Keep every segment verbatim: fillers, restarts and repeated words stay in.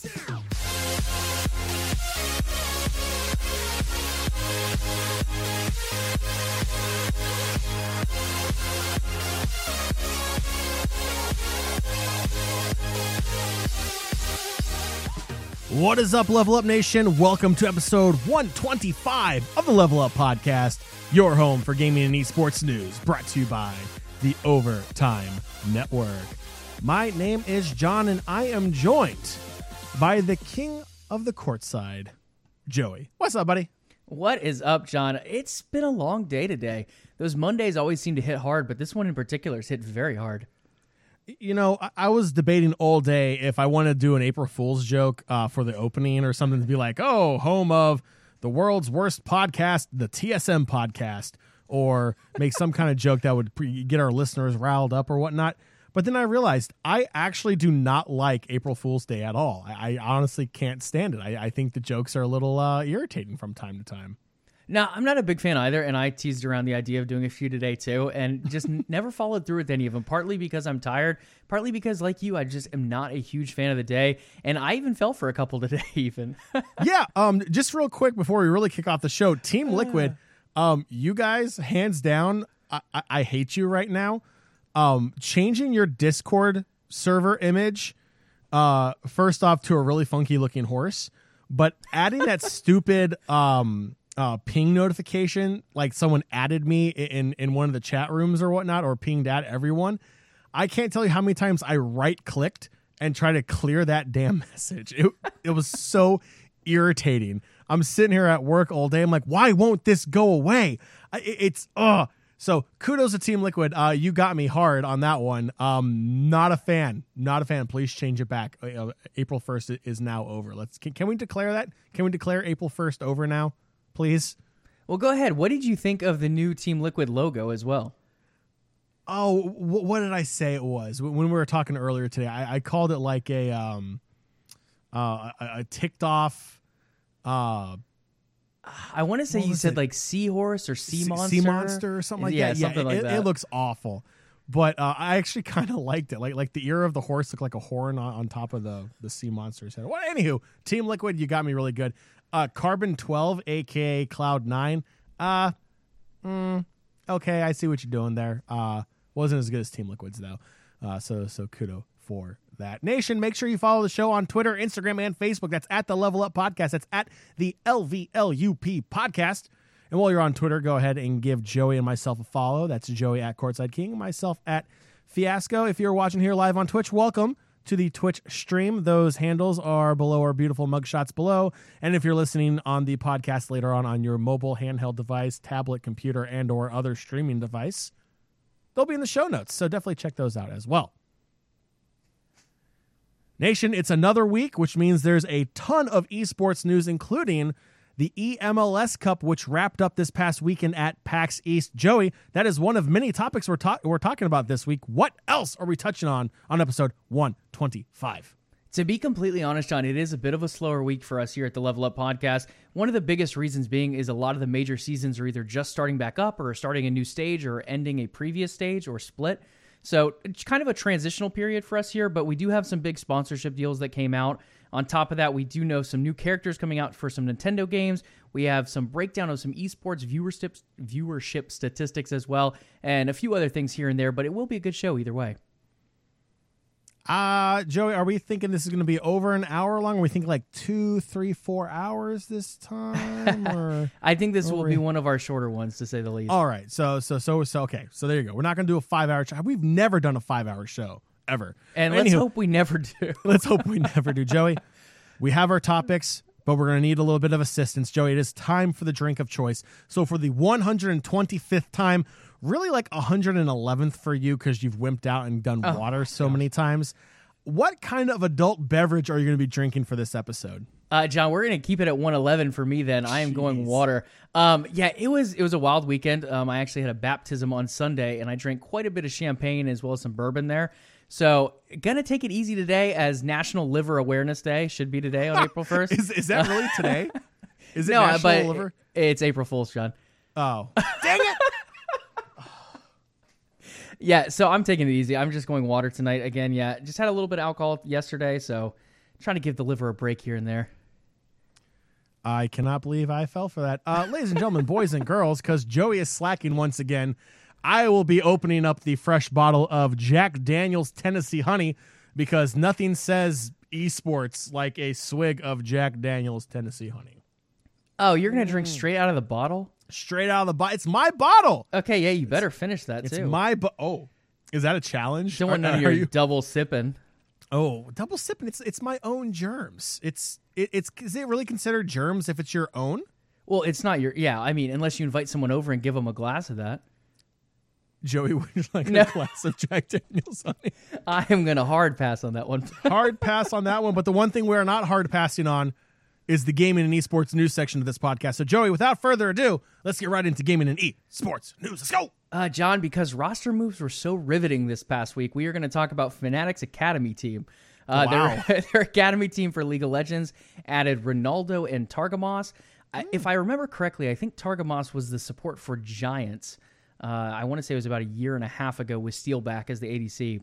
What is up, Level Up Nation? Welcome to episode one twenty-five of the Level Up Podcast, your home for gaming and esports news, brought to you by the Overtime Network. My name is John, and I am joined by the king of the courtside, Joey. What's up, buddy? What is up, John? It's been a long day today. Those Mondays always seem to hit hard, but this one in particular has hit very hard. You know, I, I was debating all day if I wanted to do an April Fool's joke uh, for the opening or something to be like, oh, home of the world's worst podcast, the T S M podcast, or make some kind of joke that would pre- get our listeners riled up or whatnot. But then I realized I actually do not like April Fool's Day at all. I, I honestly can't stand it. I, I think the jokes are a little uh, irritating from time to time. No, I'm not a big fan either, and I teased around the idea of doing a few today too, and just never followed through with any of them, partly because I'm tired, partly because, like you, I just am not a huge fan of the day, and I even fell for a couple today, even. yeah, um, just real quick before we really kick off the show, Team Liquid, um, you guys, hands down, I, I, I hate you right now. Um, changing your Discord server image, uh, first off, to a really funky-looking horse, but adding that stupid... Um, Uh, ping notification, like someone added me in, in one of the chat rooms or whatnot, or pinged at everyone. I can't tell you how many times I right clicked and tried to clear that damn message. It, it was so irritating. I'm sitting here at work all day. I'm like, why won't this go away? I, it, it's, uh so kudos to Team Liquid. Uh, you got me hard on that one. Um, not a fan, not a fan. Please change it back. Uh, April first is now over. Let's, can, can we declare that? Can we declare April first over now? Please. Well, go ahead. What did you think of the new Team Liquid logo as well? Oh, w- what did I say it was? When we were talking earlier today, I, I called it like a um, uh, a, a ticked off. Uh, I want to say you said it? like seahorse or sea monster, sea monster or something like yeah, that. Something yeah, like it, that. It looks awful, but uh, I actually kind of liked it. Like like the ear of the horse looked like a horn on, on top of the the sea monster's head. Well, anywho, Team Liquid, you got me really good. Uh, Carbon twelve, aka Cloud nine. Uh, mm, okay, I see what you're doing there. Uh, wasn't as good as Team Liquid's though. Uh, so so kudo for that. Nation, make sure you follow the show on Twitter, Instagram, and Facebook. That's at the Level Up Podcast. That's at the L V L U P Podcast. And while you're on Twitter, go ahead and give Joey and myself a follow. That's Joey at Courtside King, myself at Fiasco. If you're watching here live on Twitch, welcome to the Twitch stream. Those handles are below our beautiful mugshots below. And if you're listening on the podcast later on on your mobile handheld device, tablet, computer, and or other streaming device, they'll be in the show notes. So definitely check those out as well. Nation, it's another week, which means there's a ton of esports news, including the E M L S Cup, which wrapped up this past weekend at PAX East. Joey, that is one of many topics we're, ta- we're talking about this week. What else are we touching on on episode one twenty-five? To be completely honest, John, it is a bit of a slower week for us here at the Level Up Podcast. One of the biggest reasons being is a lot of the major seasons are either just starting back up or starting a new stage or ending a previous stage or split. So it's kind of a transitional period for us here, but we do have some big sponsorship deals that came out. On top of that, we do know some new characters coming out for some Nintendo games. We have some breakdown of some esports viewership, viewership statistics as well, and a few other things here and there, but it will be a good show either way. Uh, Joey, are we thinking this is going to be over an hour long? Are we thinking like two, three, four hours this time? Or I think this will we... be one of our shorter ones, to say the least. All right. So, so, so, so, okay. So there you go. We're not going to do a five hour show. We've never done a five hour show ever. And Anywho, let's hope we never do. Let's hope we never do. Joey, we have our topics, but we're going to need a little bit of assistance. Joey, it is time for the drink of choice. So for the one hundred twenty-fifth time, really like one hundred eleventh for you because you've wimped out and done oh, water so gosh. many times. What kind of adult beverage are you going to be drinking for this episode? Uh, John, we're going to keep it at one eleven for me then. I am Jeez. going water. Um, yeah, it was it was a wild weekend. Um, I actually had a baptism on Sunday, and I drank quite a bit of champagne as well as some bourbon there. So, gonna take it easy today as National Liver Awareness Day. Should be today on April first. Is, is that really today? Is it no, National but Liver? It's April Fool's, John. Oh. Dang it! Yeah, so I'm taking it easy. I'm just going water tonight again. Yeah, just had a little bit of alcohol yesterday, so Trying to give the liver a break here and there. I cannot believe I fell for that. Uh, ladies and gentlemen, boys and girls, because Joey is slacking once again, I will be opening up the fresh bottle of Jack Daniel's Tennessee Honey because nothing says esports like a swig of Jack Daniel's Tennessee Honey. Oh, you're going to drink straight out of the bottle? Straight out of the bottle. It's my bottle. Okay, yeah, you better finish that, it's too. It's my bo- Oh, is that a challenge? Don't want none of your you- double sipping. Oh, double sipping. It's it's my own germs. It's it, it's is it really considered germs if it's your own? Well, it's not your. Yeah, I mean, unless you invite someone over and give them a glass of that. Joey, would you like No. a glass of Jack Daniel's Honey? I am gonna hard pass on that one. Hard pass on that one. But the one thing we are not hard passing on is the gaming and esports news section of this podcast. So, Joey, without further ado, let's get right into gaming and esports news. Let's go. Uh, John, because roster moves were so riveting this past week, we are going to talk about Fnatic's Academy team. Uh, Wow. their, their Academy team for League of Legends added Ronaldo and Targamos. I, if I remember correctly, I think Targamos was the support for Giants. Uh, I want to say it was about a year and a half ago with Steelback as the A D C.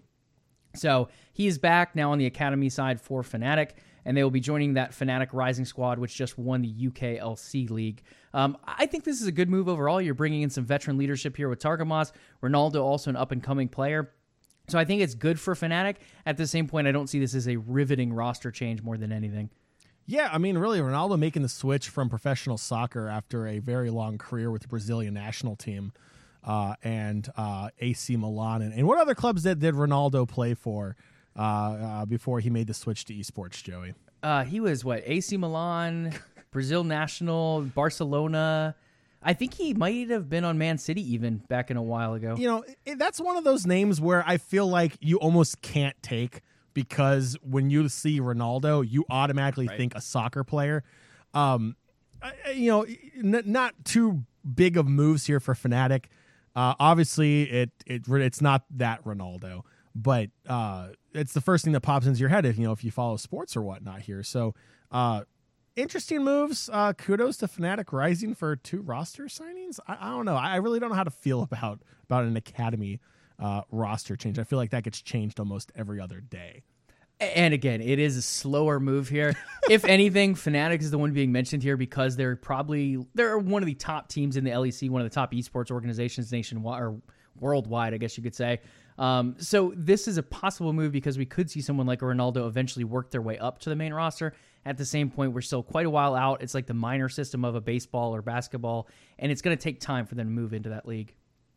So he is back now on the Academy side for Fnatic, and they will be joining that Fnatic Rising squad, which just won the U K L C League. Um, I think this is a good move overall. You're bringing in some veteran leadership here with Targamos. Ronaldo, also an up-and-coming player. So I think it's good for Fnatic. At the same point, I don't see this as a riveting roster change more than anything. Yeah, I mean, really, Ronaldo making the switch from professional soccer after a very long career with the Brazilian national team uh, and uh, A C Milan. And, and what other clubs did, did Ronaldo play for uh, uh, before he made the switch to esports, Joey? Uh, he was, what, A C Milan, Brazil National, Barcelona. I think he might have been on Man City even back in a while ago. You know, it, that's one of those names where I feel like you almost can't take because when you see Ronaldo, you automatically Right. think a soccer player. Um, I- I- you know, n- not too big of moves here for Fnatic. Uh, obviously, it it it's not that Ronaldo, but uh, it's the first thing that pops into your head if you know if you follow sports or whatnot here. So, uh, interesting moves. Uh, kudos to Fnatic Rising for two roster signings. I, I don't know. I really don't know how to feel about about an academy uh, roster change. I feel like that gets changed almost every other day. And again, it is a slower move here. If anything, Fnatic is the one being mentioned here because they're probably they're one of the top teams in the L E C, one of the top esports organizations nationwide or worldwide, I guess you could say. Um, so this is a possible move because we could see someone like a Ronaldo eventually work their way up to the main roster. At the same point, we're still quite a while out. It's like the minor system of a baseball or basketball, and it's going to take time for them to move into that league,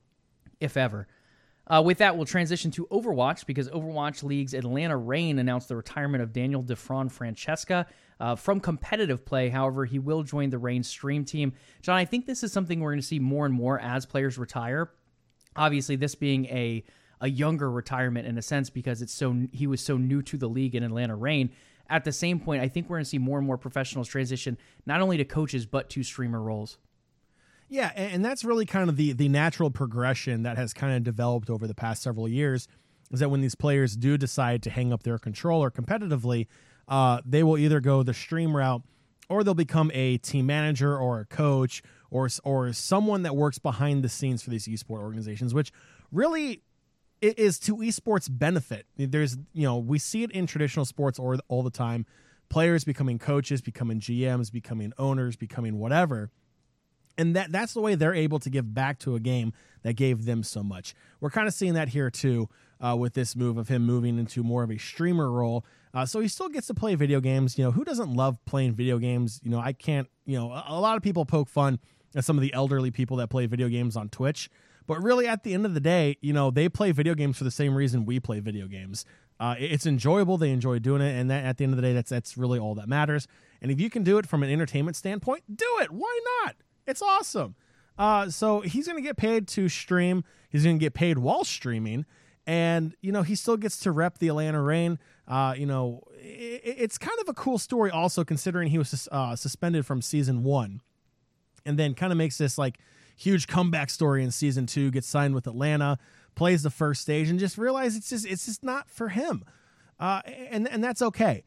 if ever. Uh, with that, we'll transition to Overwatch because Overwatch League's Atlanta Reign announced the retirement of Daniel DeFran Francesca uh, from competitive play. However, he will join the Reign stream team. John, I think this is something we're going to see more and more as players retire. Obviously, this being a a younger retirement in a sense because it's so he was so new to the league in Atlanta Reign. At the same point, I think we're going to see more and more professionals transition not only to coaches but to streamer roles. Yeah, and, and that's really kind of the the natural progression that has kind of developed over the past several years is that when these players do decide to hang up their controller competitively, uh, they will either go the stream route or they'll become a team manager or a coach or or someone that works behind the scenes for these esport organizations, which really it is to esports benefit. There's, you know, we see it in traditional sports or all the time, players becoming coaches, becoming G Ms, becoming owners, becoming whatever. And that that's the way they're able to give back to a game that gave them so much. We're kind of seeing that here, too, uh, with this move of him moving into more of a streamer role. Uh, so he still gets to play video games. You know, who doesn't love playing video games? You know, I can't, you know, a, a lot of people poke fun at some of the elderly people that play video games on Twitch. But really, at the end of the day, you know, they play video games for the same reason we play video games. Uh, it's enjoyable. They enjoy doing it. And that, at the end of the day, that's that's really all that matters. And if you can do it from an entertainment standpoint, do it. Why not? It's awesome. Uh, so he's going to get paid to stream. He's going to get paid while streaming. And, you know, he still gets to rep the Atlanta Reign. Uh, you know, it, it's kind of a cool story also considering he was uh, suspended from season one. And then kind of makes this, like, huge comeback story in season two, gets signed with Atlanta, plays the first stage, and just realize it's just it's just not for him. Uh, and, and that's okay.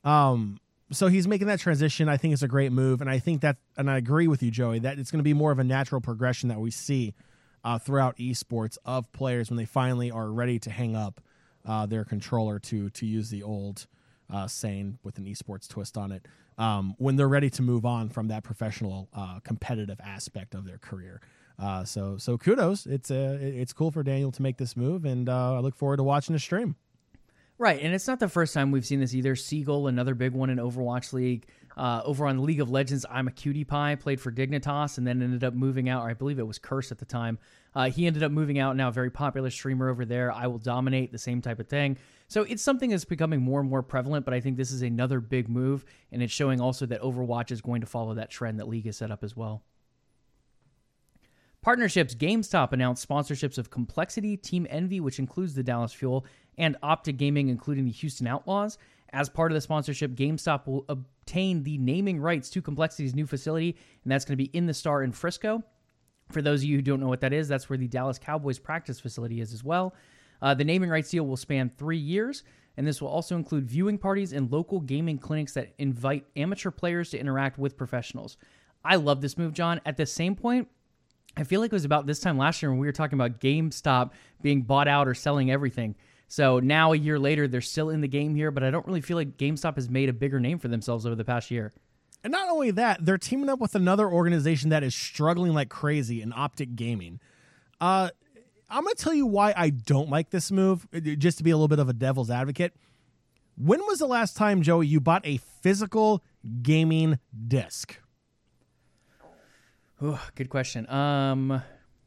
Um So he's making that transition. I think it's a great move, and I think that, and I agree with you, Joey, that it's going to be more of a natural progression that we see uh, throughout esports of players when they finally are ready to hang up uh, their controller to to use the old uh, saying with an esports twist on it, um, when they're ready to move on from that professional uh, competitive aspect of their career. Uh, so so kudos. It's uh, it's cool for Daniel to make this move, and uh, I look forward to watching the stream. Right, and it's not the first time we've seen this either. Seagull, another big one in Overwatch League. Uh, over on League of Legends, I'm a Cutie Pie, played for Dignitas, and then ended up moving out, or I believe it was Curse at the time. Uh, he ended up moving out, now a very popular streamer over there. I Will Dominate, the same type of thing. So it's something that's becoming more and more prevalent, but I think this is another big move, and it's showing also that Overwatch is going to follow that trend that League has set up as well. Partnerships. GameStop announced sponsorships of Complexity, Team Envy, which includes the Dallas Fuel, and Optic Gaming, including the Houston Outlaws. As part of the sponsorship, GameStop will obtain the naming rights to Complexity's new facility, and that's going to be in the Star in Frisco. For those of you who don't know what that is, that's where the Dallas Cowboys practice facility is as well. Uh, the naming rights deal will span three years, and this will also include viewing parties and local gaming clinics that invite amateur players to interact with professionals. I love this move, John. At the same point, I feel like it was about this time last year when we were talking about GameStop being bought out or selling everything. So now a year later, they're still in the game here, but I don't really feel like GameStop has made a bigger name for themselves over the past year. And not only that, they're teaming up with another organization that is struggling like crazy in Optic Gaming. Uh, I'm going to tell you why I don't like this move, just to be a little bit of a devil's advocate. When was the last time, Joey, you bought a physical gaming disc? Oh, good question. Um,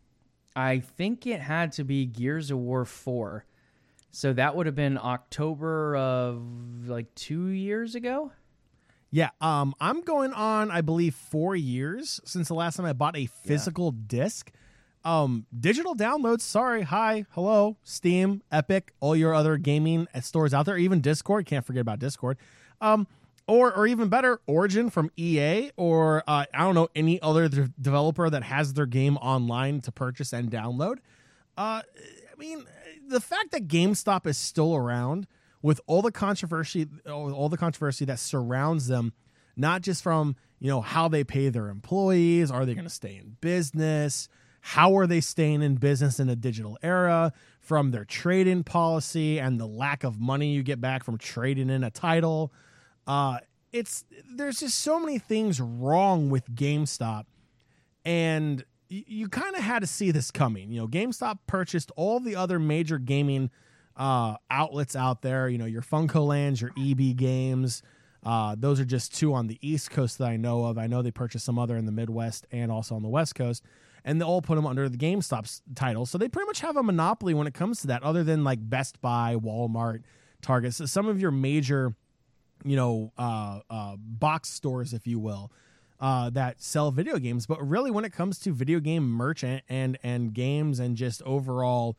I think it had to be Gears of War four. So that would have been October of like two years ago. Yeah, um, I'm going on, I believe, four years since the last time I bought a physical yeah. disc. Um, digital downloads, sorry, hi, hello, Steam, Epic, all your other gaming stores out there, even Discord, can't forget about Discord. Um, or or even better, Origin from E A, or uh, I don't know, any other de- developer that has their game online to purchase and download. Uh, I mean, the fact that GameStop is still around with all the controversy, all the controversy that surrounds them, not just from, you know, how they pay their employees, are they going to stay in business? How are they staying in business in a digital era, from their trade-in policy and the lack of money you get back from trading in a title? Uh, it's there's just so many things wrong with GameStop, and y- you kind of had to see this coming. You know, GameStop purchased all the other major gaming uh, outlets out there. You know, your FuncoLands, your E B Games. Uh, those are just two on the East Coast that I know of. I know they purchased some other in the Midwest and also on the West Coast, and they all put them under the GameStop's title. So they pretty much have a monopoly when it comes to that, other than like Best Buy, Walmart, Target. So some of your major, you know, uh, uh, box stores, if you will, uh, that sell video games. But really, when it comes to video game merchant and and games and just overall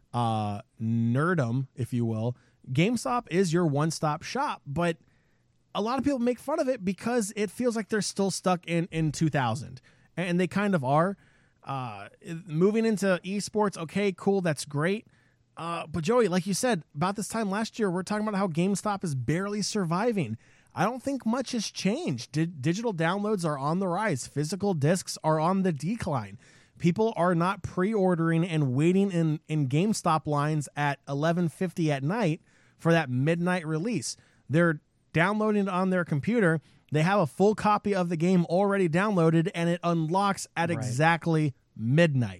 uh, nerdom, if you will, GameStop is your one-stop shop. But a lot of people make fun of it because it feels like they're still stuck in, in two thousand. And they kind of are. Uh, moving into esports, okay, cool, that's great. Uh, but Joey, like you said, about this time last year, we're talking about how GameStop is barely surviving. I don't think much has changed. Di- digital downloads are on the rise. Physical discs are on the decline. People are not pre-ordering and waiting in, in GameStop lines at eleven fifty at night for that midnight release. They're downloading it on their computer. They have a full copy of the game already downloaded, and it unlocks at right. exactly midnight.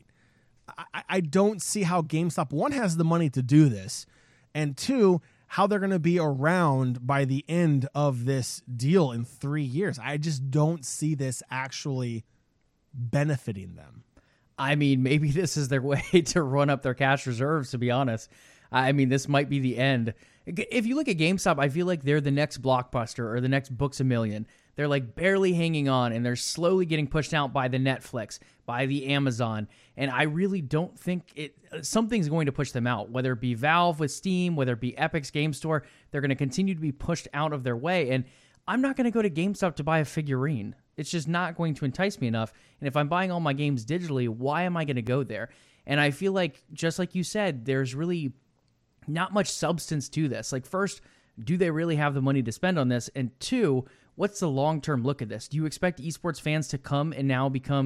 I, I don't see how GameStop, one, has the money to do this, and two, how they're going to be around by the end of this deal in three years. I just don't see this actually benefiting them. I mean, maybe this is their way to run up their cash reserves, to be honest. I mean, this might be the end. If you look at GameStop, I feel like they're the next Blockbuster or the next Books A Million. They're like barely hanging on, and they're slowly getting pushed out by the Netflix, by the Amazon. And I really don't think it. Something's going to push them out, whether it be Valve with Steam, whether it be Epic's Game Store. They're going to continue to be pushed out of their way. And I'm not going to go to GameStop to buy a figurine. It's just not going to entice me enough. And if I'm buying all my games digitally, why am I going to go there? And I feel like, just like you said, there's really not much substance to this. Like, first, do they really have the money to spend on this? And two, what's the long-term look at this? Do you expect esports fans to come and now become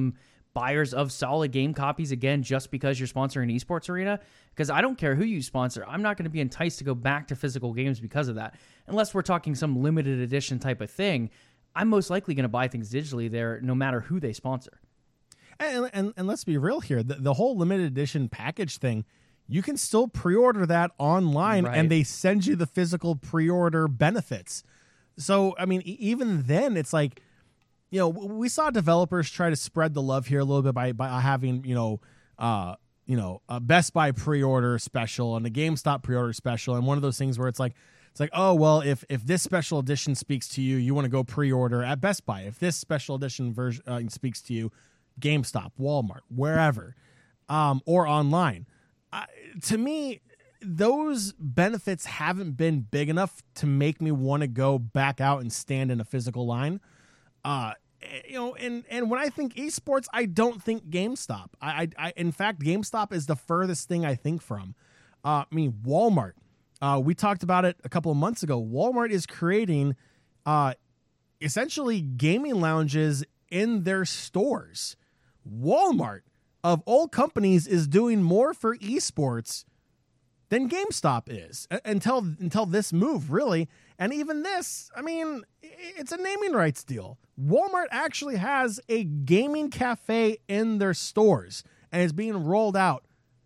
buyers of solid game copies again just because you're sponsoring an esports arena? Because I don't care who you sponsor. I'm not going to be enticed to go back to physical games because of that. Unless we're talking some limited edition type of thing, I'm most likely going to buy things digitally there no matter who they sponsor. And, and, and let's be real here. The, the whole limited edition package thing, you can still pre-order that online, right, and they send you the physical pre-order benefits. So, I mean, even then, it's like, you know, we saw developers try to spread the love here a little bit by by having, you know, uh, you know, a Best Buy pre-order special and a GameStop pre-order special, and one of those things where it's like, it's like, oh well, if if this special edition speaks to you, you want to go pre-order at Best Buy. If this special edition version uh, speaks to you, GameStop, Walmart, wherever, um, or online. Uh, to me, those benefits haven't been big enough to make me want to go back out and stand in a physical line. Uh, you know, and, and when I think esports, I don't think GameStop. I, I, I in fact, GameStop is the furthest thing I think from. Uh, I mean, Walmart. Uh, we talked about it a couple of months ago. Walmart is creating, uh, essentially gaming lounges in their stores. Walmart, of all companies, is doing more for esports than GameStop is until until this move, really. And even this, I mean, it's a naming rights deal. Walmart actually has a gaming cafe in their stores and is being rolled out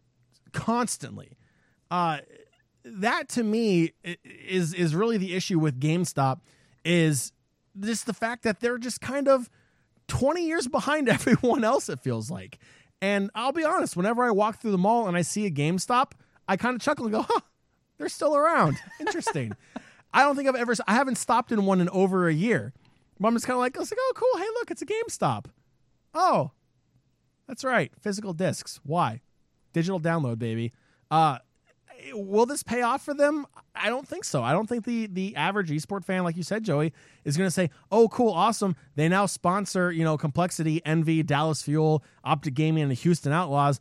constantly. Uh, that to me is is really the issue with GameStop, is just the fact that they're just kind of twenty years behind everyone else, it feels like. And I'll be honest, whenever I walk through the mall and I see a GameStop, I kind of chuckle and go, huh, they're still around. Interesting. I don't think I've ever, I haven't stopped in one in over a year. But I'm just kind of like, I was like, oh, cool. Hey, look, it's a GameStop. Oh, that's right. Physical discs. Why? Digital download, baby. Uh, will this pay off for them? I don't think so. I don't think the the average esport fan, like you said, Joey, is going to say, oh, cool, awesome. They now sponsor, you know, Complexity, Envy, Dallas Fuel, Optic Gaming, and the Houston Outlaws.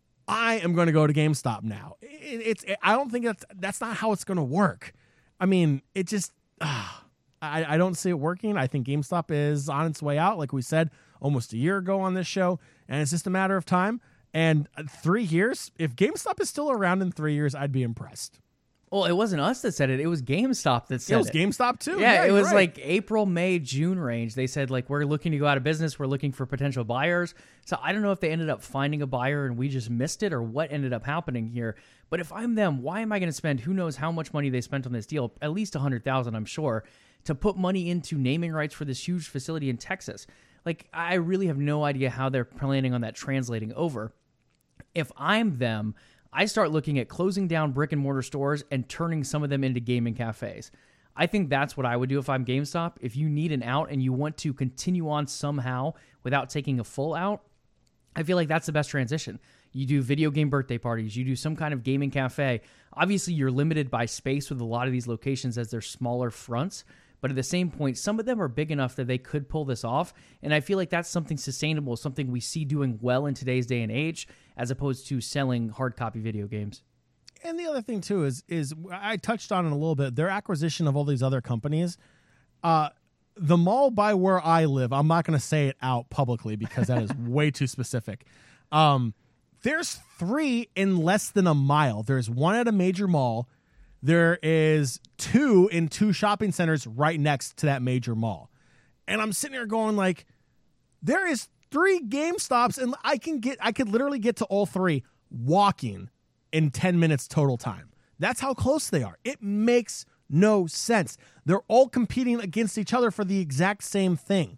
I am going to go to GameStop now. It, it's. It, I don't think that's that's not how it's going to work. I mean, it just. Uh, I, I don't see it working. I think GameStop is on its way out, like we said almost a year ago on this show, and it's just a matter of time. And three years, if GameStop is still around in three years, I'd be impressed. Well, it wasn't us that said it. It was GameStop that said it. It was GameStop too. Yeah, yeah it was right. like April, May, June range. They said, like, we're looking to go out of business. We're looking for potential buyers. So I don't know if they ended up finding a buyer and we just missed it or what ended up happening here. But if I'm them, why am I going to spend who knows how much money they spent on this deal? At least one hundred thousand dollars, I'm sure, to put money into naming rights for this huge facility in Texas. Like, I really have no idea how they're planning on that translating over. If I'm them, I start looking at closing down brick and mortar stores and turning some of them into gaming cafes. I think that's what I would do if I'm GameStop. If you need an out and you want to continue on somehow without taking a full out, I feel like that's the best transition. You do video game birthday parties. You do some kind of gaming cafe. Obviously, you're limited by space with a lot of these locations as they're smaller fronts. But at the same point, some of them are big enough that they could pull this off. And I feel like that's something sustainable, something we see doing well in today's day and age, as opposed to selling hard copy video games. And the other thing, too, is is I touched on it a little bit. Their acquisition of all these other companies. Uh, the mall by where I live, I'm not going to say it out publicly because that is way too specific. Um, there's three in less than a mile. There's one at a major mall. There is two in two shopping centers right next to that major mall. And I'm sitting here going like, there is three GameStops and I can get, I could literally get to all three walking in ten minutes total time. That's how close they are. It makes no sense. They're all competing against each other for the exact same thing.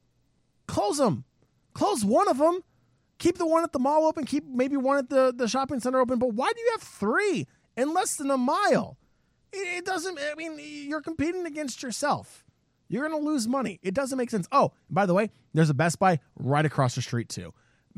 Close them. Close one of them. Keep the one at the mall open. Keep maybe one at the, the shopping center open. But why do you have three in less than a mile? It, it doesn't, I mean, you're competing against yourself. You're going to lose money. It doesn't make sense. Oh, by the way, there's a Best Buy right across the street too.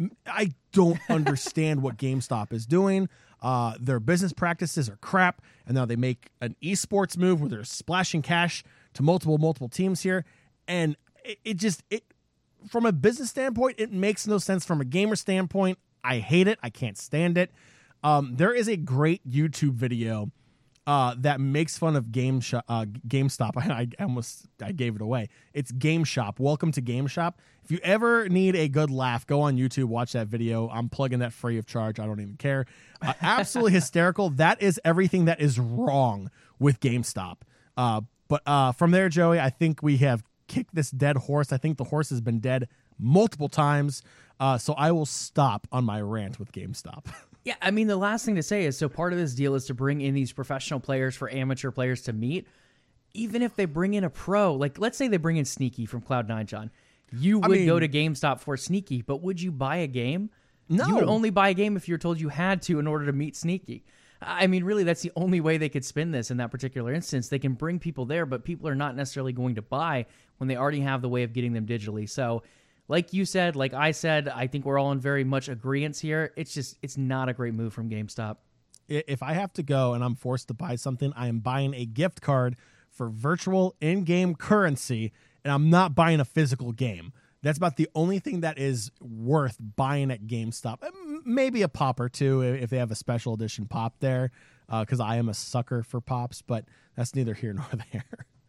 I don't understand what GameStop is doing. Uh, their business practices are crap. And now they make an esports move where they're splashing cash to multiple, multiple teams here. And it, it just, it from a business standpoint, it makes no sense. From a gamer standpoint, I hate it. I can't stand it. Um, there is a great YouTube video uh, that makes fun of Game Shop, uh, GameStop. I, I almost I gave it away. It's Game Shop. Welcome to Game Shop. If you ever need a good laugh, go on YouTube, watch that video. I'm plugging that free of charge. I don't even care. Uh, absolutely hysterical. That is everything that is wrong with GameStop. Uh, but uh, from there, Joey, I think we have kicked this dead horse. I think the horse has been dead multiple times. Uh, so I will stop on my rant with GameStop. Yeah, I mean, the last thing to say is, so part of this deal is to bring in these professional players for amateur players to meet. Even if they bring in a pro, like let's say they bring in Sneaky from Cloud nine, John, you would I mean, go to GameStop for Sneaky, but would you buy a game? No. You would only buy a game if you were told you had to in order to meet Sneaky. I mean, really, that's the only way they could spin this in that particular instance. They can bring people there, but people are not necessarily going to buy when they already have the way of getting them digitally. So like you said, like I said, I think we're all in very much agreement here. It's just, it's not a great move from GameStop. If I have to go and I'm forced to buy something, I am buying a gift card for virtual in-game currency, and I'm not buying a physical game. That's about the only thing that is worth buying at GameStop. Maybe a pop or two if they have a special edition pop there, because uh, I am a sucker for pops, but that's neither here nor there.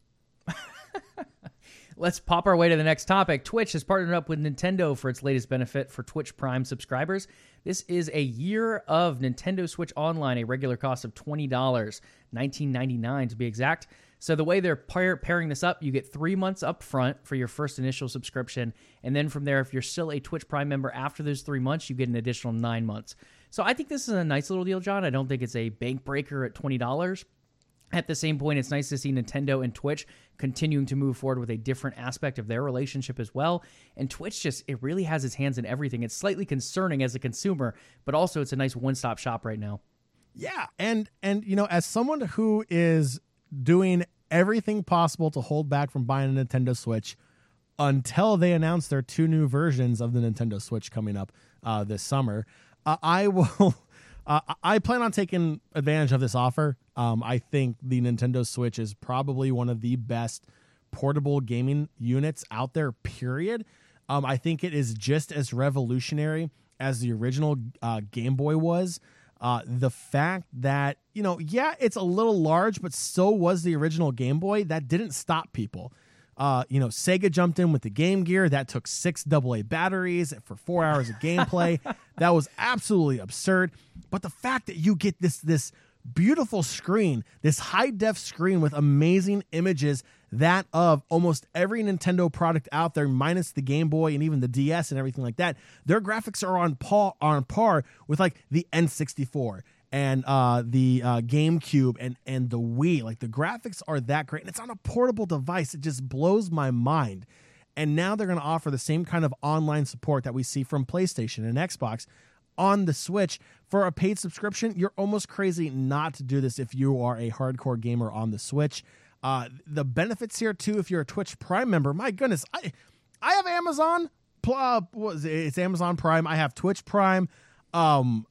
Let's pop our way to the next topic. Twitch has partnered up with Nintendo for its latest benefit for Twitch Prime subscribers. This is a year of Nintendo Switch Online, a regular cost of twenty dollars, nineteen ninety-nine to be exact. So the way they're pair- pairing this up, you get three months up front for your first initial subscription. And then from there, if you're still a Twitch Prime member after those three months, you get an additional nine months. So I think this is a nice little deal, John. I don't think it's a bank breaker at twenty dollars. At the same point, it's nice to see Nintendo and Twitch continuing to move forward with a different aspect of their relationship as well. And Twitch just, it really has its hands in everything. It's slightly concerning as a consumer, but also it's a nice one-stop shop right now. Yeah, and and you know, as someone who is doing everything possible to hold back from buying a Nintendo Switch until they announce their two new versions of the Nintendo Switch coming up uh, this summer, uh, I will... Uh, I plan on taking advantage of this offer. Um, I think the Nintendo Switch is probably one of the best portable gaming units out there, period. Um, I think it is just as revolutionary as the original uh, Game Boy was. Uh, the fact that, you know, yeah, it's a little large, but so was the original Game Boy. That didn't stop people. Uh, you know, Sega jumped in with the Game Gear. That took six double A batteries for four hours of gameplay. That was absolutely absurd. But the fact that you get this this beautiful screen, this high-def screen with amazing images, that of almost every Nintendo product out there, minus the Game Boy and even the D S and everything like that, their graphics are on par, on par with like the N sixty-four and uh, the uh, GameCube and, and the Wii. Like, the graphics are that great, and it's on a portable device. It just blows my mind. And now they're going to offer the same kind of online support that we see from PlayStation and Xbox on the Switch for a paid subscription. You're almost crazy not to do this if you are a hardcore gamer on the Switch. Uh, the benefits here, too, if you're a Twitch Prime member, my goodness, I I have Amazon. Uh, what is it? It's Amazon Prime. I have Twitch Prime. Um,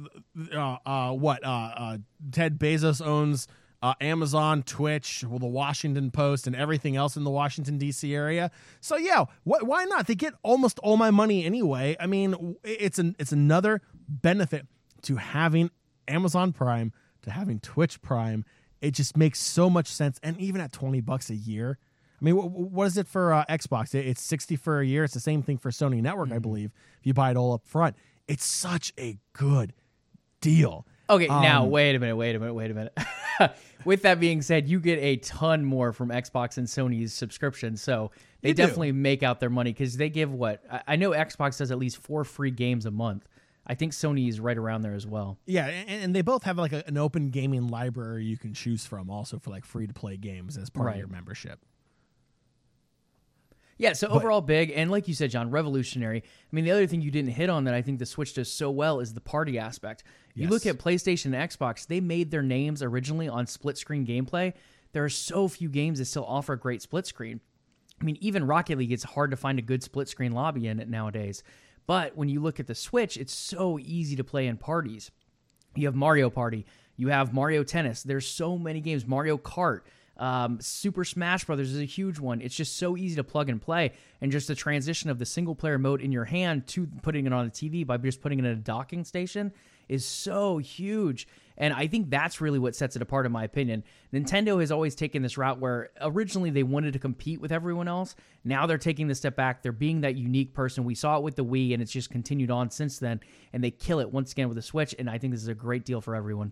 uh, uh, what? Uh, uh, Ted Bezos owns uh, Amazon, Twitch, well, the Washington Post, and everything else in the Washington, D C area. So, yeah, wh- why not? They get almost all my money anyway. I mean, it's an it's another benefit to having Amazon Prime, to having Twitch Prime. It just makes so much sense. And even at twenty bucks a year, I mean, wh- what is it for uh, Xbox? It's sixty for a year. It's the same thing for Sony Network, mm-hmm. I believe, if you buy it all up front. It's such a good deal. Okay, um, now, wait a minute, wait a minute, wait a minute. With that being said, you get a ton more from Xbox and Sony's subscription, so they definitely do. Make out their money, because they give what? I know Xbox does at least four free games a month. I think Sony is right around there as well. Yeah, and, and they both have like a, an open gaming library you can choose from also for like free-to-play games as part right. of your membership. Yeah, so but, overall big, and like you said, John, revolutionary. I mean, the other thing you didn't hit on that I think the Switch does so well is the party aspect. You yes. look at PlayStation and Xbox, they made their names originally on split-screen gameplay. There are so few games that still offer great split-screen. I mean, even Rocket League, it's hard to find a good split-screen lobby in it nowadays. But when you look at the Switch, it's so easy to play in parties. You have Mario Party. You have Mario Tennis. There's so many games. Mario Kart. Um, Super Smash Brothers is a huge one. It's just so easy to plug and play, and just the transition of the single player mode in your hand to putting it on the T V by just putting it in a docking station is so huge. And I think that's really what sets it apart, in my opinion. Nintendo has always taken this route where originally they wanted to compete with everyone else. Now they're taking the step back. They're being that unique person. We saw it with the Wii, and it's just continued on since then. And they kill it once again with the Switch, and I think this is a great deal for everyone.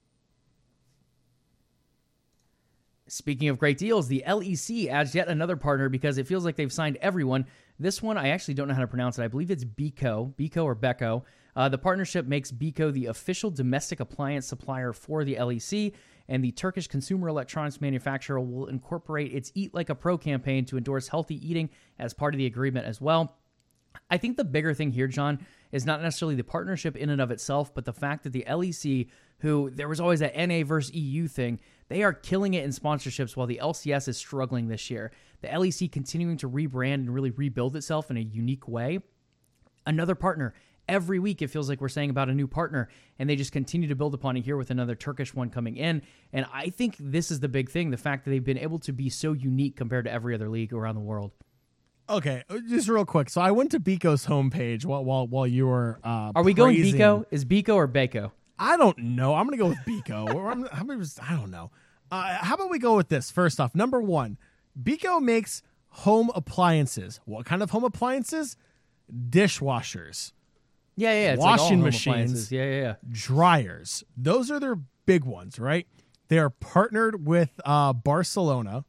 Speaking of great deals, the L E C adds yet another partner because it feels like they've signed everyone. This one, I actually don't know how to pronounce it. I believe it's Beko, Beko or Beko. Uh, the partnership makes Beko the official domestic appliance supplier for the L E C, and the Turkish consumer electronics manufacturer will incorporate its Eat Like a Pro campaign to endorse healthy eating as part of the agreement as well. I think the bigger thing here, John, is not necessarily the partnership in and of itself, but the fact that the L E C, who there was always that N A versus E U thing, they are killing it in sponsorships while the L C S is struggling this year. The L E C continuing to rebrand and really rebuild itself in a unique way. Another partner. Every week it feels like we're saying about a new partner, and they just continue to build upon it here with another Turkish one coming in. And I think this is the big thing, the fact that they've been able to be so unique compared to every other league around the world. Okay, just real quick. So I went to Beko's homepage while while while you were. Uh, Are we praising... going Beko? Is Beko or Beko? I don't know. I'm gonna go with Beko. or I'm, I'm just, I don't know. Uh, how about we go with this? First off, number one, Beko makes home appliances. What kind of home appliances? Dishwashers. Yeah, yeah. yeah. It's Washing like all home machines. appliances. Yeah, yeah, yeah. Dryers. Those are their big ones, right? They are partnered with uh, Barcelona.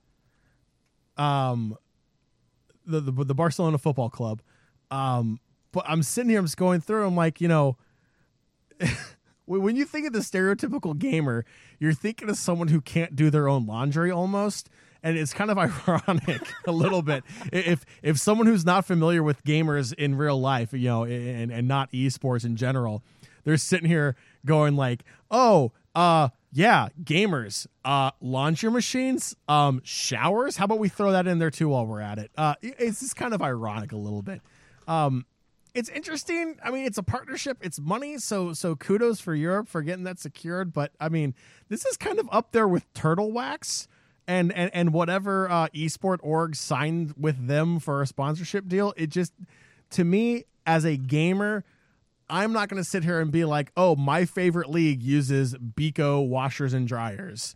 Um. The, the the Barcelona Football Club. Um, but I'm sitting here, I'm just going through, I'm like, you know, when you think of the stereotypical gamer, you're thinking of someone who can't do their own laundry almost. And it's kind of ironic a little bit. If if someone who's not familiar with gamers in real life, you know, and, and not esports in general, they're sitting here going like, oh, uh, yeah, gamers, uh, laundry machines, um, showers. How about we throw that in there too while we're at it? Uh, it's just kind of ironic a little bit. Um, it's interesting. I mean, it's a partnership. It's money. So, so kudos for Europe for getting that secured. But I mean, this is kind of up there with Turtle Wax and and and whatever uh, esport org signed with them for a sponsorship deal. It just, to me, as a gamer, I'm not going to sit here and be like, oh, my favorite league uses Beko washers and dryers.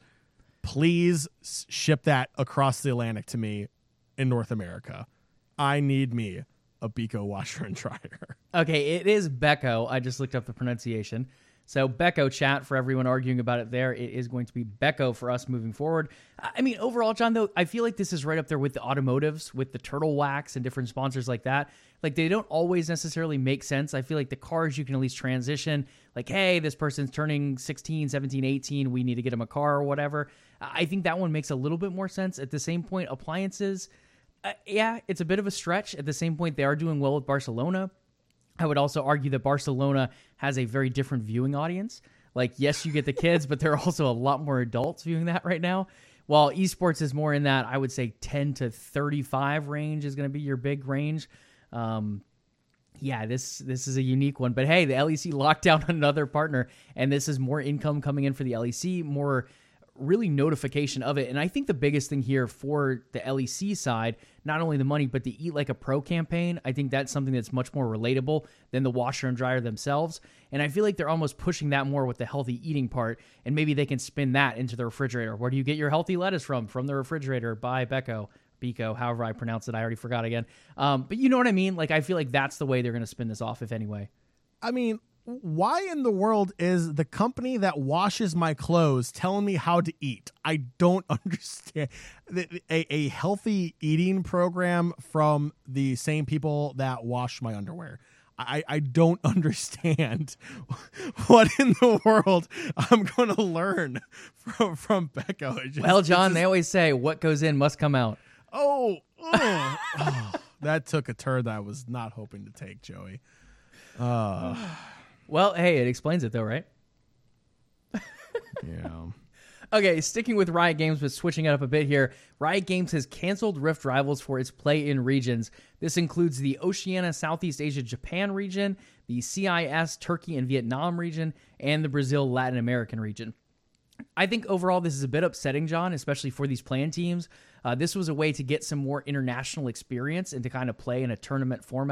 Please ship that across the Atlantic to me in North America. I need me a Beko washer and dryer. Okay, it is Beko. I just looked up the pronunciation. So Beko, chat, for everyone arguing about it there, it is going to be Beko for us moving forward. I mean, overall, John, though, I feel like this is right up there with the automotives, with the Turtle Wax and different sponsors like that. Like, they don't always necessarily make sense. I feel like the cars, you can at least transition. Like, hey, this person's turning sixteen, seventeen, eighteen. We need to get them a car or whatever. I think that one makes a little bit more sense. At the same point, appliances, uh, yeah, it's a bit of a stretch. At the same point, they are doing well with Barcelona. I would also argue that Barcelona has a very different viewing audience. Like, yes, you get the kids, but there are also a lot more adults viewing that right now. While esports is more in that, I would say ten to thirty-five range is going to be your big range. Um, yeah, this this is a unique one. But hey, the L E C locked down another partner, and this is more income coming in for the L E C, more really notification of it. And I think the biggest thing here for the L E C side, not only the money, but the Eat Like a Pro campaign, I think that's something that's much more relatable than the washer and dryer themselves. And I feel like they're almost pushing that more with the healthy eating part, and maybe they can spin that into the refrigerator. Where do you get your healthy lettuce from? From the refrigerator by Beko. Beko, however I pronounce it. I already forgot again. Um, but you know what I mean? Like, I feel like that's the way they're going to spin this off, if any way. I mean, why in the world is the company that washes my clothes telling me how to eat? I don't understand. A, a healthy eating program from the same people that wash my underwear. I, I don't understand what in the world I'm going to learn from, from Beko. Just, well, John, just, they always say what goes in must come out. Oh, oh, oh, that took a turn that I was not hoping to take, Joey. Uh, well, hey, it explains it though, right? Yeah. Okay, sticking with Riot Games, but switching it up a bit here. Riot Games has canceled Rift Rivals for its play-in regions. This includes the Oceania, Southeast Asia, Japan region, the C I S, Turkey and Vietnam region, and the Brazil, Latin American region. I think overall this is a bit upsetting, John, especially for these play-in teams. Uh, this was a way to get some more international experience and to kind of play in a tournament format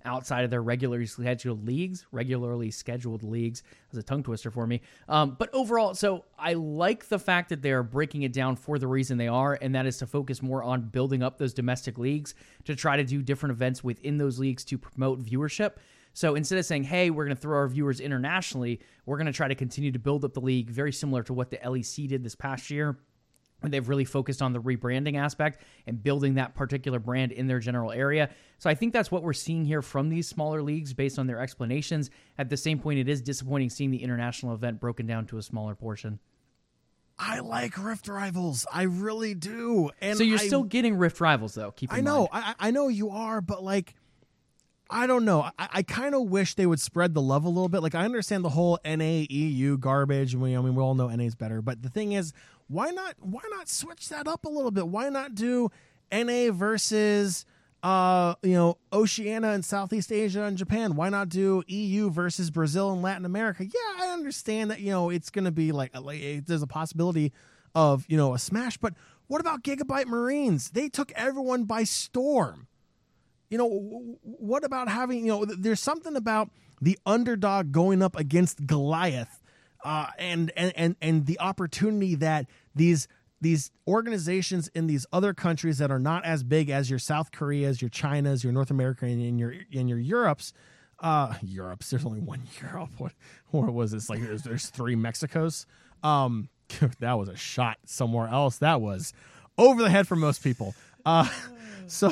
outside of their regularly scheduled leagues, regularly scheduled leagues. That's a tongue twister for me. Um, but overall, so I like the fact that they're breaking it down for the reason they are, and that is to focus more on building up those domestic leagues to try to do different events within those leagues to promote viewership. So instead of saying, hey, we're going to throw our viewers internationally, we're going to try to continue to build up the league, very similar to what the L E C did this past year. They've really focused on the rebranding aspect and building that particular brand in their general area. So I think that's what we're seeing here from these smaller leagues based on their explanations. At the same point, it is disappointing seeing the international event broken down to a smaller portion. I like Rift Rivals. I really do. And so you're I, still getting Rift Rivals, though. Keep in I know. mind. I, I know you are, but like, I don't know. I, I kind of wish they would spread the love a little bit. Like, I understand the whole N A E U garbage. We, I mean, we all know N A is better. But the thing is, why not? Why not switch that up a little bit? Why not do N A versus, uh, you know, Oceania and Southeast Asia and Japan? Why not do E U versus Brazil and Latin America? Yeah, I understand that, you know, it's going to be like, like there's a possibility of, you know, a smash. But what about Gigabyte Marines? They took everyone by storm. You know, what about having, you know, there's something about the underdog going up against Goliath uh, and, and, and, and the opportunity that these these organizations in these other countries that are not as big as your South Koreas, your Chinas, your North America, and your, and your Europes, uh, Europes, there's only one Europe. What, what was this? Like there's, there's three Mexicos. Um, that was a shot somewhere else. That was over the head for most people. Uh, so...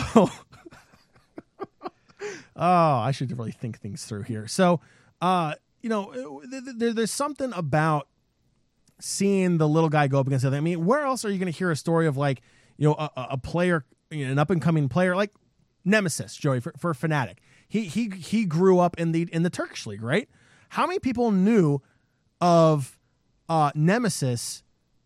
Oh, I should really think things through here. So, uh, you know, there, there's something about seeing the little guy go up against the other. I mean, where else are you going to hear a story of like, you know, a, a player, you know, an up and coming player like Nemesis, Joey, for, for Fnatic. He he he grew up in the in the Turkish league, right? How many people knew of uh, Nemesis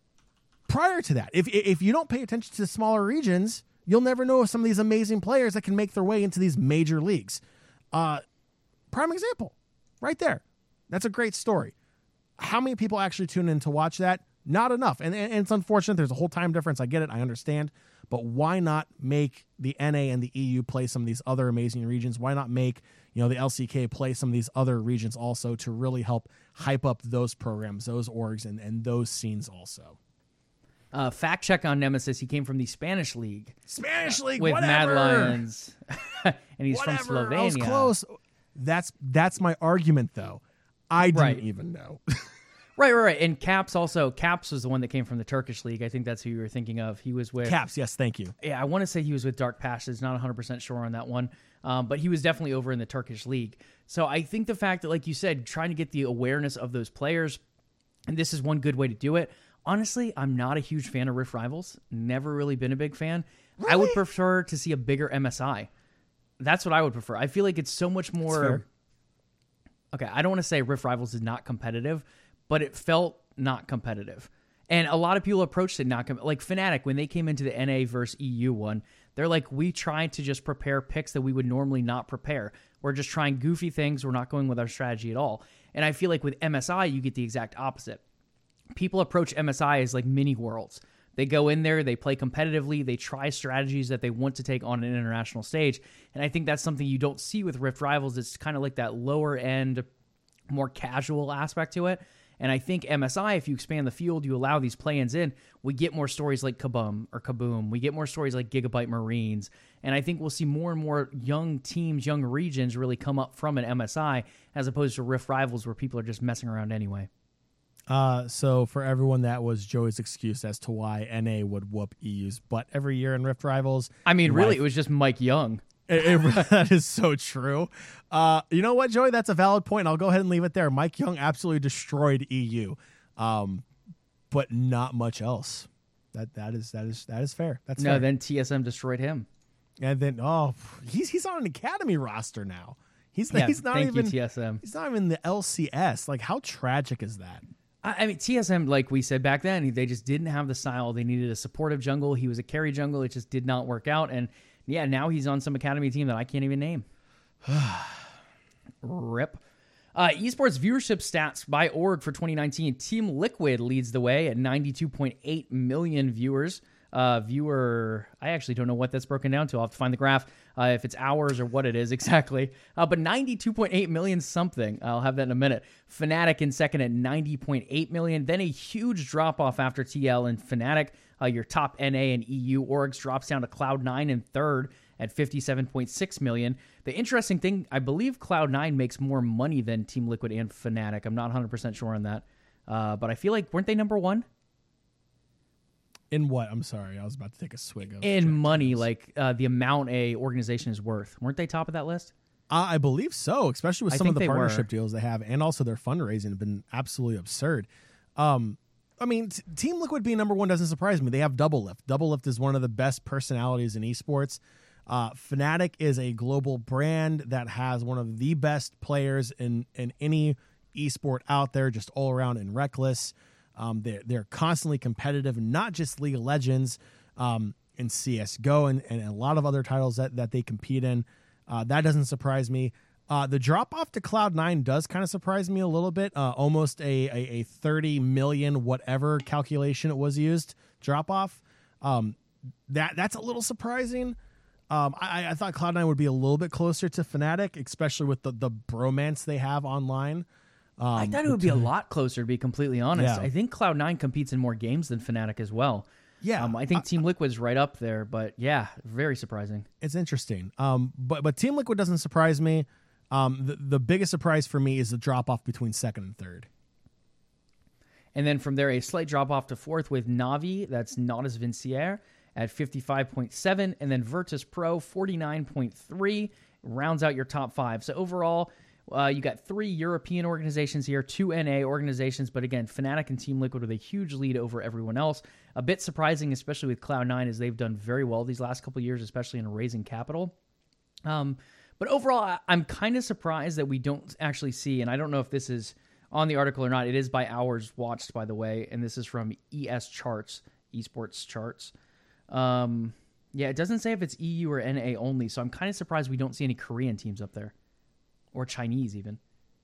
prior to that? If if you don't pay attention to the smaller regions, you'll never know of some of these amazing players that can make their way into these major leagues. Uh, prime example, right there. That's a great story. How many people actually tune in to watch that? Not enough. And, and it's unfortunate. There's a whole time difference. I get it. I understand. But why not make the N A and the E U play some of these other amazing regions? Why not make, you know, the L C K play some of these other regions also to really help hype up those programs, those orgs, and, and those scenes also? Uh, fact check on Nemesis. He came from the Spanish league. Spanish league, with whatever. Mad Lions, and he's whatever. from Slovenia. I was close. That's that's my argument, though. I didn't right. even know. right, right, right. And Caps also. Caps was the one that came from the Turkish league. I think that's who you were thinking of. He was with Caps. Yes, thank you. Yeah, I want to say he was with Dark Passions. Not one hundred percent sure on that one, um, but he was definitely over in the Turkish league. So I think the fact that, like you said, trying to get the awareness of those players, and this is one good way to do it. Honestly, I'm not a huge fan of Rift Rivals. Never really been a big fan. Really? I would prefer to see a bigger M S I. That's what I would prefer. I feel like it's so much more... Okay, I don't want to say Rift Rivals is not competitive, but it felt not competitive. And a lot of people approached it not... Com- like Fnatic, when they came into the N A versus E U one, they're like, we tried to just prepare picks that we would normally not prepare. We're just trying goofy things. We're not going with our strategy at all. And I feel like with M S I, you get the exact opposite. People approach M S I as like mini worlds. They go in there, they play competitively, they try strategies that they want to take on an international stage. And I think that's something you don't see with Rift Rivals. It's kind of like that lower end, more casual aspect to it. And I think M S I, if you expand the field, you allow these play-ins in, we get more stories like Kaboom or Kaboom. We get more stories like Gigabyte Marines. And I think we'll see more and more young teams, young regions really come up from an M S I as opposed to Rift Rivals where people are just messing around anyway. Uh, so for everyone, that was Joey's excuse as to why N A would whoop E U's butt every year in Rift Rivals. I mean, really, Life. It was just Mike Young. It, it, that is so true. Uh, you know what, Joey? That's a valid point. I'll go ahead and leave it there. Mike Young absolutely destroyed E U, um, but not much else. That that is that is that is fair. That's no. fair. Then T S M destroyed him, and then oh, he's he's on an academy roster now. He's yeah, he's not thank even you, T S M. He's not even the L C S. Like, how tragic is that? I mean, T S M, like we said back then, they just didn't have the style. They needed a supportive jungle. He was a carry jungle. It just did not work out. And yeah, now he's on some academy team that I can't even name. Rip. Uh, esports viewership stats by org for twenty nineteen. Team Liquid leads the way at ninety-two point eight million viewers uh, viewer. I actually don't know what that's broken down to. I'll have to find the graph, uh, if it's hours or what it is exactly. Uh, but ninety-two point eight million something. I'll have that in a minute. Fnatic in second at ninety point eight million. Then a huge drop off after T L and Fnatic. Uh, your top N A and E U orgs drops down to Cloud nine in third at fifty-seven point six million. The interesting thing, I believe Cloud nine makes more money than Team Liquid and Fnatic. I'm not one hundred percent sure on that. Uh, but I feel like, weren't they number one? In what? I'm sorry. I was about to take a swig of In Jack money, Daniels. like uh, the amount a organization is worth. Weren't they top of that list? Uh, I believe so, especially with I some of think the they partnership were. deals they have, and also their fundraising have been absolutely absurd. Um, I mean, t- Team Liquid being number one doesn't surprise me. They have Double Lift. Double Lift is one of the best personalities in esports. Uh, Fnatic is a global brand that has one of the best players in, in any esport out there, just all around and reckless. Um, they're, they're constantly competitive, not just League of Legends, um, in C S G O and, and a lot of other titles that, that they compete in. Uh, that doesn't surprise me. Uh, the drop off to Cloud nine does kind of surprise me a little bit. Uh, almost a, a, a thirty million whatever calculation it was used drop off. Um, that that's a little surprising. Um, I, I thought Cloud nine would be a little bit closer to Fnatic, especially with the, the bromance they have online. Um, I thought it would be a lot closer, to be completely honest. Yeah. I think Cloud nine competes in more games than Fnatic as well. Yeah, Um, I think Team Liquid's right up there, but yeah, very surprising. it's interesting. Um, but but Team Liquid doesn't surprise me. Um, the, the biggest surprise for me is the drop off between second and third. And then from there, a slight drop off to fourth with Navi. That's Nautis Vinciere at fifty-five point seven. And then Virtus Pro, forty-nine point three, rounds out your top five. So overall, uh, you got three European organizations here, two N A organizations. But again, Fnatic and Team Liquid with a huge lead over everyone else. A bit surprising, especially with Cloud nine, as they've done very well these last couple of years, especially in raising capital. Um, but overall, I- I'm kind of surprised that we don't actually see, and I don't know if this is on the article or not. It is by hours watched, by the way, and this is from E S Charts, Esports Charts. Um, yeah, it doesn't say if it's E U or N A only, so I'm kind of surprised we don't see any Korean teams up there, or Chinese even.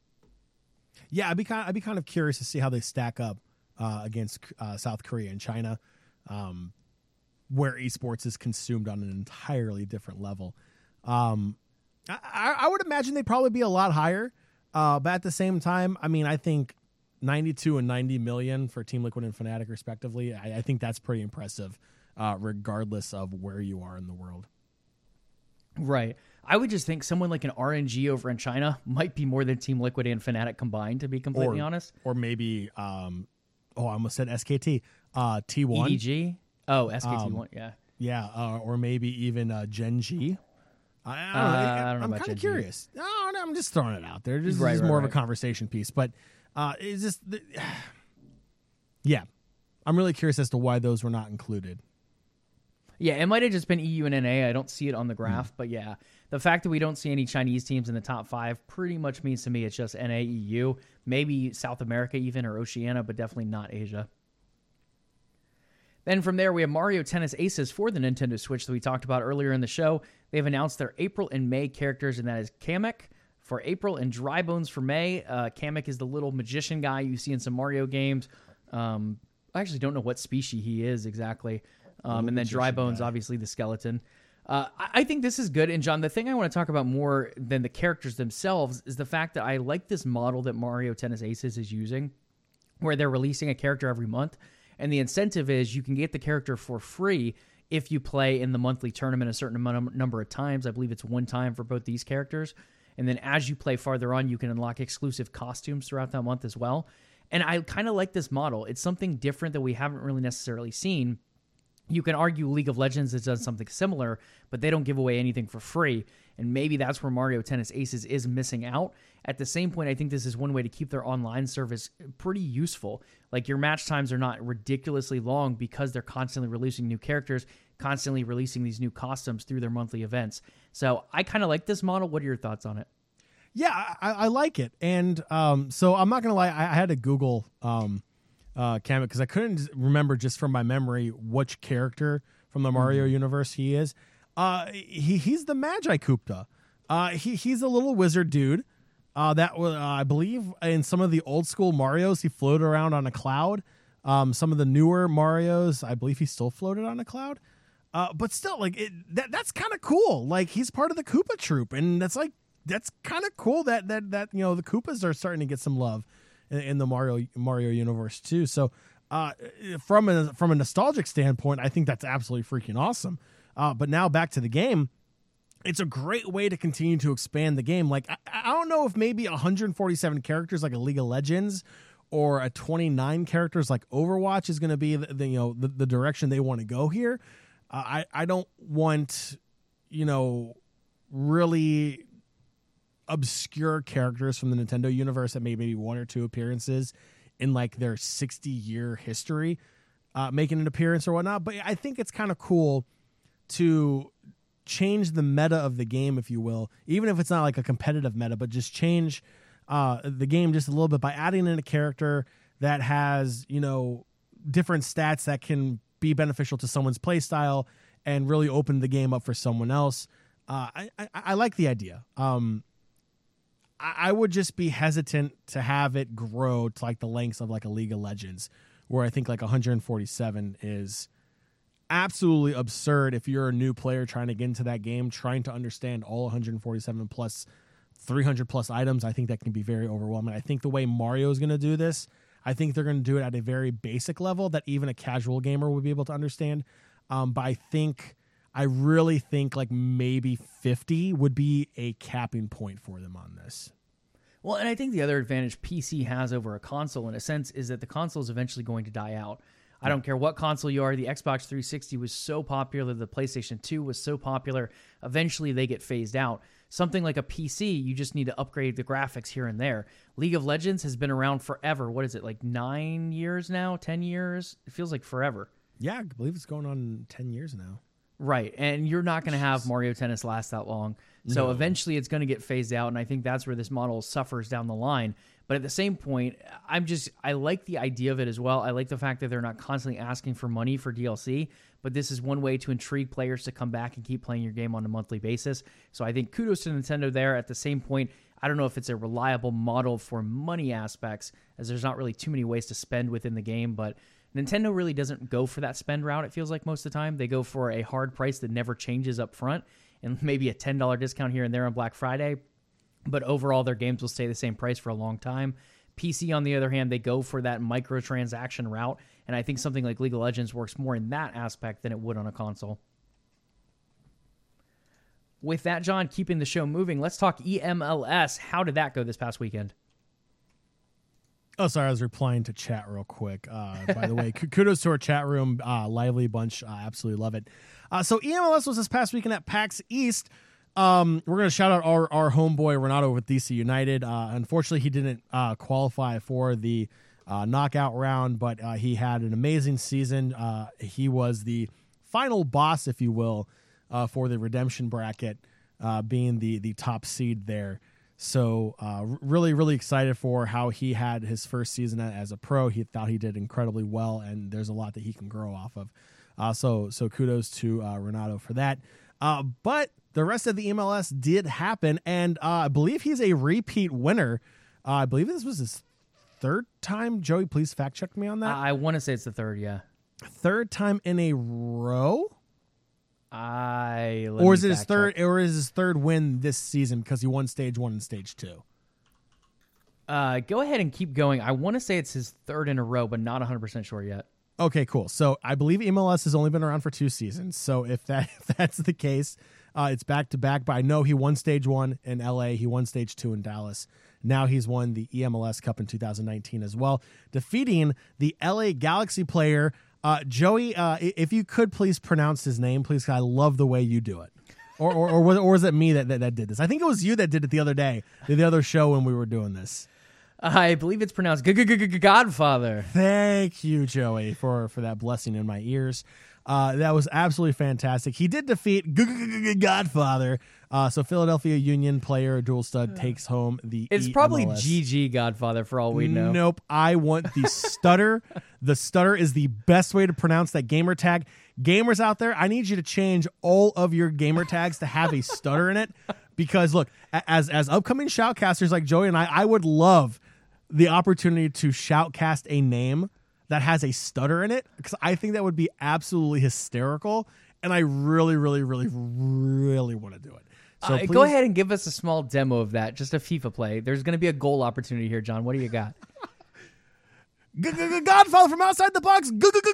Yeah, I'd be kind of, I'd be kind of curious to see how they stack up uh, against uh, South Korea and China, um, where esports is consumed on an entirely different level. Um, I, I would imagine they'd probably be a lot higher, uh, but at the same time, I mean, I think ninety-two and ninety million for Team Liquid and Fnatic respectively. I, I think that's pretty impressive, uh, regardless of where you are in the world. Right. I would just think someone like an R N G over in China might be more than Team Liquid and Fnatic combined, to be completely Or- honest. Or maybe, um, oh, I almost said S K T, uh, T one. E D G? Oh, S K T one, Um, yeah. Yeah, uh, or maybe even uh, Gen G. I, I don't know. Uh, I, I don't know I'm about kind Gen of G. curious. No, no, I'm just throwing it out there. This Right, is right, more of a right. conversation piece, but uh, it's just, the, yeah, I'm really curious as to why those were not included. Yeah, it might have just been E U and N A. I don't see it on the graph, Hmm. but yeah, the fact that we don't see any Chinese teams in the top five pretty much means to me it's just N A, E U, maybe South America even, or Oceania, but definitely not Asia. Then from there, we have Mario Tennis Aces for the Nintendo Switch that we talked about earlier in the show. They've announced their April and May characters, and that is Kamek for April and Dry Bones for May. Uh, Kamek is the little magician guy you see in some Mario games. Um, I actually don't know what species he is exactly. Um, and then Dry magician Bones, guy. obviously the skeleton. Uh, I I think this is good. And John, the thing I want to talk about more than the characters themselves is the fact that I like this model that Mario Tennis Aces is using, where they're releasing a character every month. And the incentive is you can get the character for free if you play in the monthly tournament a certain amount, number of times. I believe it's one time for both these characters. And then as you play farther on, you can unlock exclusive costumes throughout that month as well. And I kind of like this model. It's something different that we haven't really necessarily seen. You can argue League of Legends has done something similar, but they don't give away anything for free. And maybe that's where Mario Tennis Aces is missing out. At the same point, I think this is one way to keep their online service pretty useful. Like, your match times are not ridiculously long because they're constantly releasing new characters, constantly releasing these new costumes through their monthly events. So I kind of like this model. What are your thoughts on it? Yeah, I, I like it. And um, so I'm not going to lie, I, I had to Google um, uh, Kamek because I couldn't remember just from my memory which character from the Mario Mm-hmm. universe he is. Uh, he He's the Magi Kupta. Uh, he, he's a little wizard dude. Uh, that was, uh, I believe, in some of the old school Marios, he floated around on a cloud. Um, some of the newer Marios, I believe he still floated on a cloud. Uh, but still, like it, that, that's kind of cool. Like he's part of the Koopa troop, and that's like that's kind of cool that that that you know the Koopas are starting to get some love in, in the Mario Mario universe too. So, uh, from a from a nostalgic standpoint, I think that's absolutely freaking awesome. Uh, but now back to the game. It's a great way to continue to expand the game. Like I, I don't know if maybe one hundred forty-seven characters like a League of Legends or a twenty-nine characters like Overwatch is going to be the, the you know the, the direction they want to go here. Uh, I I don't want you know really obscure characters from the Nintendo universe that made maybe one or two appearances in like their sixty year history uh, making an appearance or whatnot. But I think it's kind of cool to change the meta of the game, if you will, even if it's not like a competitive meta, but just change uh, the game just a little bit by adding in a character that has, you know, different stats that can be beneficial to someone's play style and really open the game up for someone else. Uh, I, I, I like the idea. Um, I, I would just be hesitant to have it grow to like the lengths of like a League of Legends, where I think like one hundred forty-seven is absolutely absurd if you're a new player trying to get into that game, trying to understand all one hundred forty-seven plus three hundred plus items. I think that can be very overwhelming. I think the way Mario is going to do this, I think they're going to do it at a very basic level that even a casual gamer would be able to understand. Um, but I think, I really think like maybe fifty would be a capping point for them on this. Well, and I think the other advantage P C has over a console in a sense is that the console is eventually going to die out. I don't care what console you are. The Xbox three sixty was so popular. The PlayStation two was so popular. Eventually, they get phased out. Something like a P C, you just need to upgrade the graphics here and there. League of Legends has been around forever. What is it, like nine years now? Ten years? It feels like forever. Yeah, I believe it's going on ten years now. Right, and you're not going to have Mario Tennis last that long. So No. eventually it's going to get phased out, and I think that's where this model suffers down the line. But at the same point, I'm just, I like the idea of it as well. I like the fact that they're not constantly asking for money for D L C, but this is one way to intrigue players to come back and keep playing your game on a monthly basis. So I think kudos to Nintendo there. At the same point, I don't know if it's a reliable model for money aspects, as there's not really too many ways to spend within the game, but Nintendo really doesn't go for that spend route, it feels like most of the time. They go for a hard price that never changes up front, and maybe a ten dollars discount here and there on Black Friday. But overall, their games will stay the same price for a long time. P C, on the other hand, they go for that microtransaction route, and I think something like League of Legends works more in that aspect than it would on a console. With that, John, keeping the show moving, let's talk E M L S. How did that go this past weekend? Oh, sorry, I was replying to chat real quick. Uh, by the way, kudos to our chat room. Uh, lively bunch. I absolutely love it. Uh, so E M L S was this past weekend at PAX East. Um, we're going to shout out our, our homeboy Renato with D C United. Uh, unfortunately, he didn't uh, qualify for the uh, knockout round, but uh, he had an amazing season. Uh, he was the final boss, if you will, uh, for the redemption bracket, uh, being the, the top seed there. So uh, really, really excited for how he had his first season as a pro. He thought he did incredibly well, and there's a lot that he can grow off of. Uh, so so kudos to uh, Renato for that. Uh, but the rest of the M L S did happen, and uh, I believe he's a repeat winner. Uh, I believe this was his third time. Joey, please fact check me on that. I want to say it's the third, yeah. Third time in a row? I or is it his third? Check. Or is his third win this season because he won stage one and stage two? Uh, go ahead and keep going. I want to say it's his third in a row, but not one hundred percent sure yet. Okay, cool. So I believe M L S has only been around for two seasons. So if that if that's the case, uh, it's back to back. But I know he won stage one in L A. He won stage two in Dallas. Now he's won the E M L S Cup in two thousand nineteen as well, defeating the L A Galaxy player. Uh, Joey, uh, if you could please pronounce his name, please. I love the way you do it. Or or or was, or was it me that, that that did this? I think it was you that did it the other day, the other show when we were doing this. I believe it's pronounced Godfather. Thank you, Joey, for, for that blessing in my ears. Uh, that was absolutely fantastic. He did defeat Godfather. Uh, so Philadelphia Union player Dual Stud takes home the It's E M L S. Probably G G Godfather for all we know. Nope. I want the stutter. The stutter is the best way to pronounce that gamer tag. Gamers out there, I need you to change all of your gamer tags to have a stutter in it. Because, look, as as upcoming shoutcasters like Joey and I, I would love the opportunity to shoutcast a name that has a stutter in it, because I think that would be absolutely hysterical, and I really, really, really, really want to do it. So uh, please, go ahead and give us a small demo of that, just a FIFA play. There's going to be a goal opportunity here, John. What do you got? Godfather from outside the box,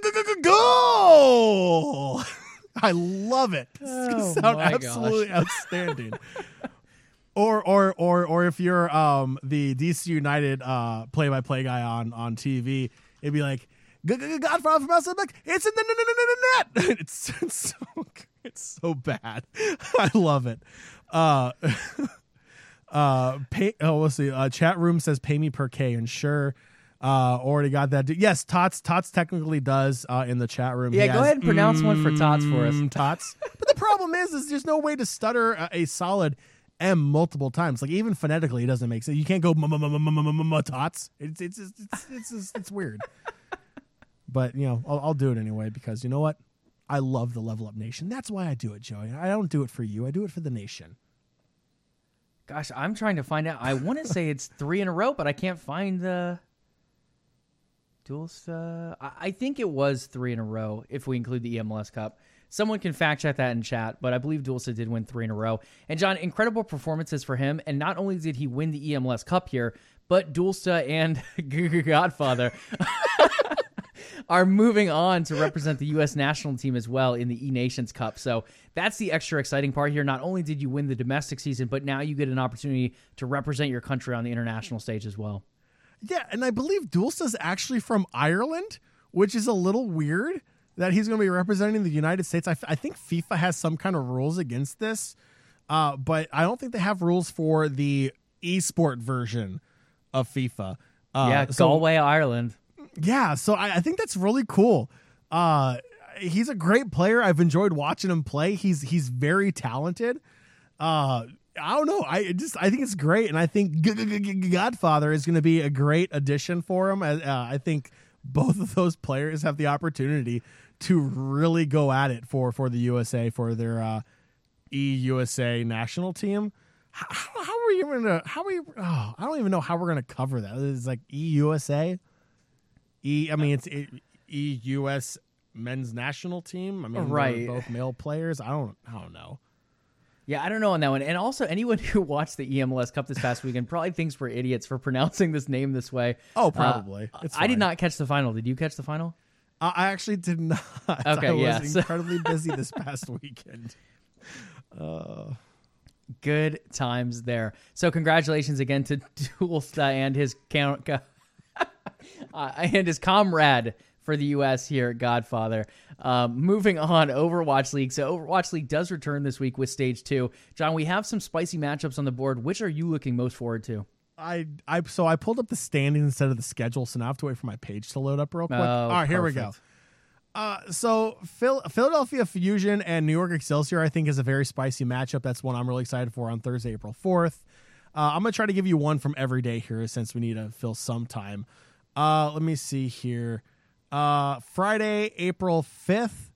goal! I love it. It's Oh, gonna sound my absolutely outstanding. Or, or, or, or if you're um, the D C United uh, play-by-play guy on, on T V, it'd be like, Godfather from outside the box, it's in the net. It's, it's so, it's so bad. I love it. Uh, uh, pay, oh, let's see. Uh, chat room says pay me per K, and sure. Uh, already got that. Yes, Tots. Tots technically does uh, in the chat room. Yeah, He go has, ahead and pronounce one for Tots for us. mm, Tots. But the problem is, is there's no way to stutter a, a solid M multiple times. Like even phonetically, it doesn't make sense. You can't go m m m m m m Tots. It's it's it's it's it's, it's, it's weird. But you know, I'll, I'll do it anyway because you know what? I love the Level Up Nation. That's why I do it, Joey. I don't do it for you. I do it for the nation. Gosh, I'm trying to find out. I want to say it's three in a row, but I can't find the. Dulce, I I think it was three in a row if we include the E M L S Cup. Someone can fact check that in chat, but I believe Dulce did win three in a row. And John, incredible performances for him. And not only did he win the E M L S Cup here, but Dulce and Godfather are moving on to represent the U S national team as well in the E Nations Cup. So that's the extra exciting part here. Not only did you win the domestic season, but now you get an opportunity to represent your country on the international stage as well. Yeah, and I believe Dulce is actually from Ireland, which is a little weird that he's going to be representing the United States. I, f- I think FIFA has some kind of rules against this, uh, but I don't think they have rules for the esport version of FIFA. Uh, yeah, so, Galway, Ireland. Yeah, so I, I think that's really cool. Uh, he's a great player. I've enjoyed watching him play. He's he's very talented. Uh, I don't know. I just I think it's great, and I think Godfather is going to be a great addition for him. Uh, I think both of those players have the opportunity to really go at it for, for the U S A for their uh, E U S A national team. How, how are we going to? How are we? Oh, I don't even know how we're going to cover that. It's like E U S A. E. I mean, it's E U S men's national team. I mean, right. Both male players. I don't. I don't know. Yeah, I don't know on that one. And also, anyone who watched the E M L S Cup this past weekend probably thinks we're idiots for pronouncing this name this way. Oh, probably. Uh, it's I did fine. not catch the final. Did you catch the final? Uh, I actually did not. Okay, I yeah, was so- incredibly busy this past weekend. Uh, Good times there. So congratulations again to Dulce and his count, uh, and his comrade for the U S here at Godfather. Um, moving on, Overwatch League. So Overwatch League does return this week with Stage two. John, we have some spicy matchups on the board. Which are you looking most forward to? I I so I pulled up the standings instead of the schedule, so now I have to wait for my page to load up real quick. Oh, All right, here we go. perfect. Uh, so Phil, Philadelphia Fusion and New York Excelsior, I think, is a very spicy matchup. That's one I'm really excited for on Thursday, April fourth. Uh, I'm gonna try to give you one from every day here, since we need to fill some time. Uh, let me see here. Uh, Friday, April fifth.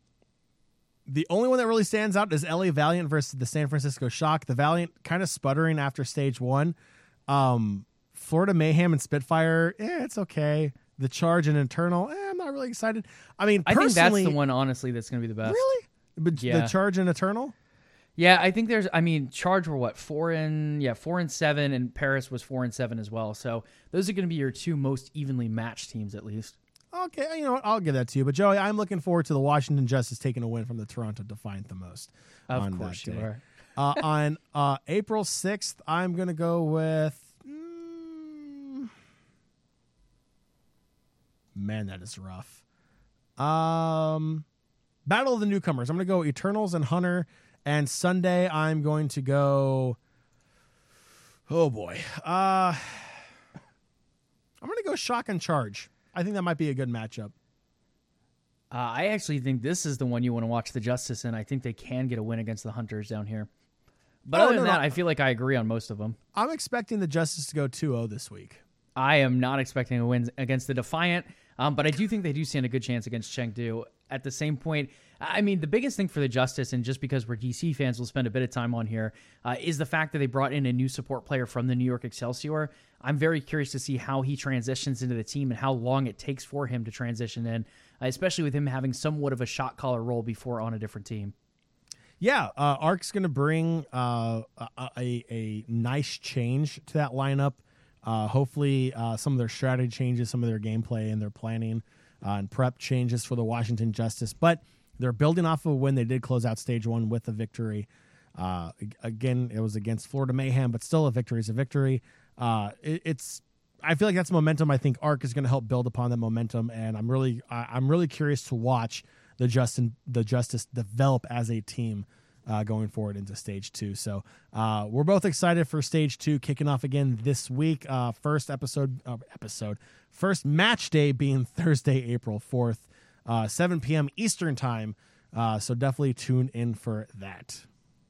The only one that really stands out is L A Valiant versus the San Francisco Shock. The Valiant kind of sputtering after stage one. Um, Florida Mayhem and Spitfire, eh, it's okay. The Charge and Eternal, eh, I'm not really excited. I mean, I think that's personally, the one, honestly, that's going to be the best. really? But Yeah. The Charge and Eternal? Yeah, I think there's. I mean, Charge were what four and yeah, four and seven, and Paris was four and seven as well. So those are going to be your two most evenly matched teams, at least. Okay, you know what? I'll give that to you. But Joey, I'm looking forward to the Washington Justice taking a win from the Toronto Defiant the most. Of on course that you day. are. uh, on uh, April sixth, I'm going to go with. Mm, man, that is rough. Um, Battle of the Newcomers. I'm going to go Eternals and Hunter. And Sunday, I'm going to go. Oh, boy. Uh, I'm going to go Shock and Charge. I think that might be a good matchup. Uh, I actually think this is the one you want to watch the Justice in. I think they can get a win against the Hunters down here. But Oh, other no, than no. that, I feel like I agree on most of them. I'm expecting the Justice to go two oh this week. I am not expecting a win against the Defiant, um, but I do think they do stand a good chance against Chengdu. at the same point, I mean, the biggest thing for the Justice, and just because we're D C fans, we'll spend a bit of time on here, uh, is the fact that they brought in a new support player from the New York Excelsior. I'm very curious to see how he transitions into the team and how long it takes for him to transition in, uh, especially with him having somewhat of a shot caller role before on a different team. Yeah, uh, Ark's going to bring uh, a, a, a nice change to that lineup. Uh, hopefully, uh, some of their strategy changes, some of their gameplay and their planning uh, and prep changes for the Washington Justice. But they're building off of a win. They did close out stage one with a victory. Uh, again, it was against Florida Mayhem, but still a victory is a victory. Uh, it, it's I feel like that's momentum. I think Ark is going to help build upon that momentum, and I'm really I, I'm really curious to watch the Justin the Justice develop as a team uh, going forward into stage two. So uh, we're both excited for stage two kicking off again this week. Uh, first episode uh, episode first match day being Thursday, April fourth, uh, seven p.m. Eastern time. Uh, so definitely tune in for that.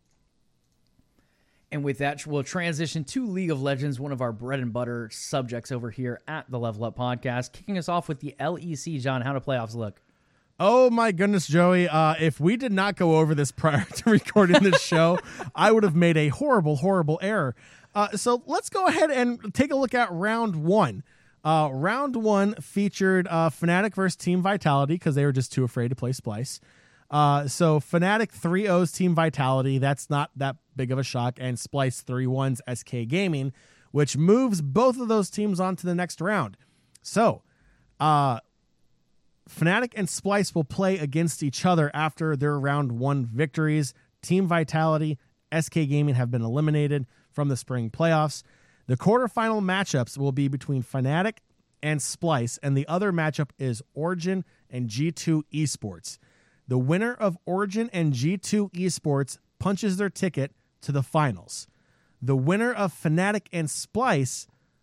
And with that, we'll transition to League of Legends, one of our bread and butter subjects over here at the Level Up Podcast. Kicking us off with the L E C, John, how do playoffs look? Oh, my goodness, Joey. Uh, if we did not go over this prior to recording this show, I would have made a horrible, horrible error. Uh, so let's go ahead and take a look at round one. Uh, round one featured uh, Fnatic versus Team Vitality because they were just too afraid to play Splice. Uh, so Fnatic three ohs Team Vitality. That's not that big of a shock. And Splice three ones S K Gaming, which moves both of those teams on to the next round. So, uh, Fnatic and Splice will play against each other after their round one victories. Team Vitality, S K Gaming have been eliminated from the spring playoffs. The quarterfinal matchups will be between Fnatic and Splice, and the other matchup is Origin and G two Esports. The winner of Origin and G two Esports punches their ticket to the finals. The winner of Fnatic and Splice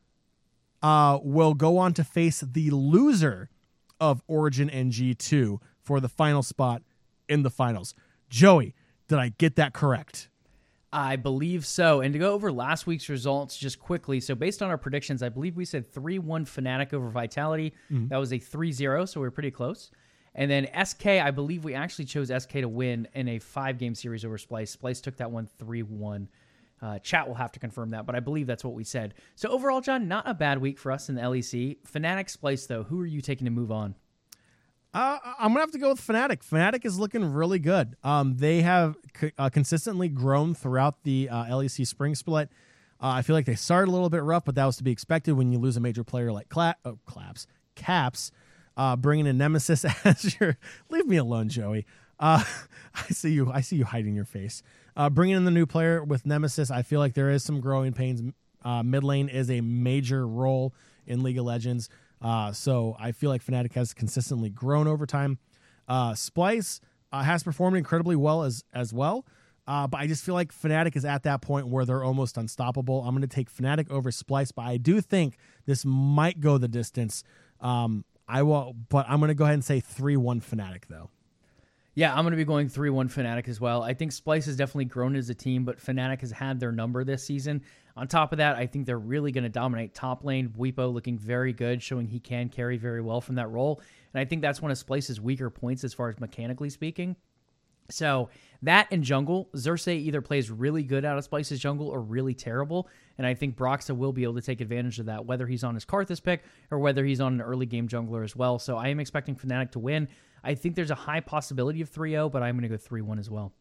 uh, will go on to face the loser of Origin and G two for the final spot in the finals. Joey, did I get that correct? I believe so. And to go over last week's results just quickly, so based on our predictions, I believe we said three one Fnatic over Vitality. Mm-hmm. That was a three zero, so we were pretty close. And then S K, I believe we actually chose S K to win in a five-game series over Splice. Splice took that one three one. Uh, chat will have to confirm that, but I believe that's what we said. So overall, John, not a bad week for us in the L E C. Fnatic, Splice, though, who are you taking to move on? Uh, I'm going to have to go with Fnatic. Fnatic is looking really good. Um, they have co- uh, consistently grown throughout the uh, L E C spring split. Uh, I feel like they started a little bit rough, but that was to be expected when you lose a major player like Cla- oh, Claps, Caps, uh, bringing in Nemesis as your... Leave me alone, Joey. Uh, I see you. I see you hiding your face. Uh, bringing in the new player with Nemesis, I feel like there is some growing pains. Uh, mid lane is a major role in League of Legends. Uh, so I feel like Fnatic has consistently grown over time. Uh, Splice uh, has performed incredibly well as as well, uh, but I just feel like Fnatic is at that point where they're almost unstoppable. I'm going to take Fnatic over Splice, but I do think this might go the distance. Um, I will, but I'm going to go ahead and say three one Fnatic though. Yeah, I'm going to be going three one Fnatic as well. I think Splice has definitely grown as a team, but Fnatic has had their number this season. On top of that, I think they're really going to dominate top lane. Bwipo looking very good, showing he can carry very well from that role. And I think that's one of Splice's weaker points as far as mechanically speaking. So that and jungle, Xerxes either plays really good out of Splice's jungle or really terrible. And I think Broxah will be able to take advantage of that, whether he's on his Karthus pick or whether he's on an early game jungler as well. So I am expecting Fnatic to win. I think there's a high possibility of three oh, but I'm going to go three one as well.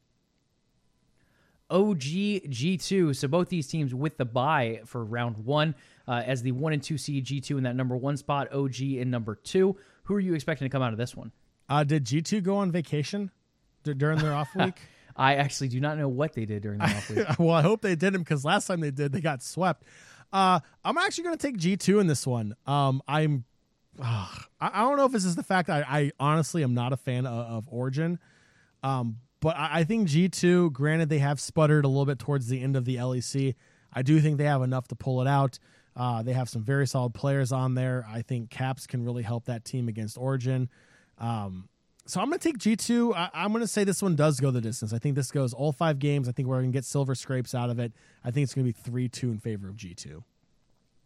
O G, G two, so both these teams with the bye for round one. Uh, as the one and two seed, G two in that number one spot, O G in number two. Who are you expecting to come out of this one? Uh, did G two go on vacation d- during their off week? I actually do not know what they did during the off week. Well, I hope they didn't, because last time they did, they got swept. Uh, I'm actually going to take G two in this one. Um, I'm Uh, I, I don't know if this is the fact I, I honestly am not a fan of, of Origin, um, but I, I think G two, granted they have sputtered a little bit towards the end of the L E C, I do think they have enough to pull it out. Uh, they have some very solid players on there. I think Caps can really help that team against Origin. Um, so I'm going to take G two. I, I'm going to say this one does go the distance. I think this goes all five games. I think we're going to get silver scrapes out of it. I think it's going to be three two in favor of G two.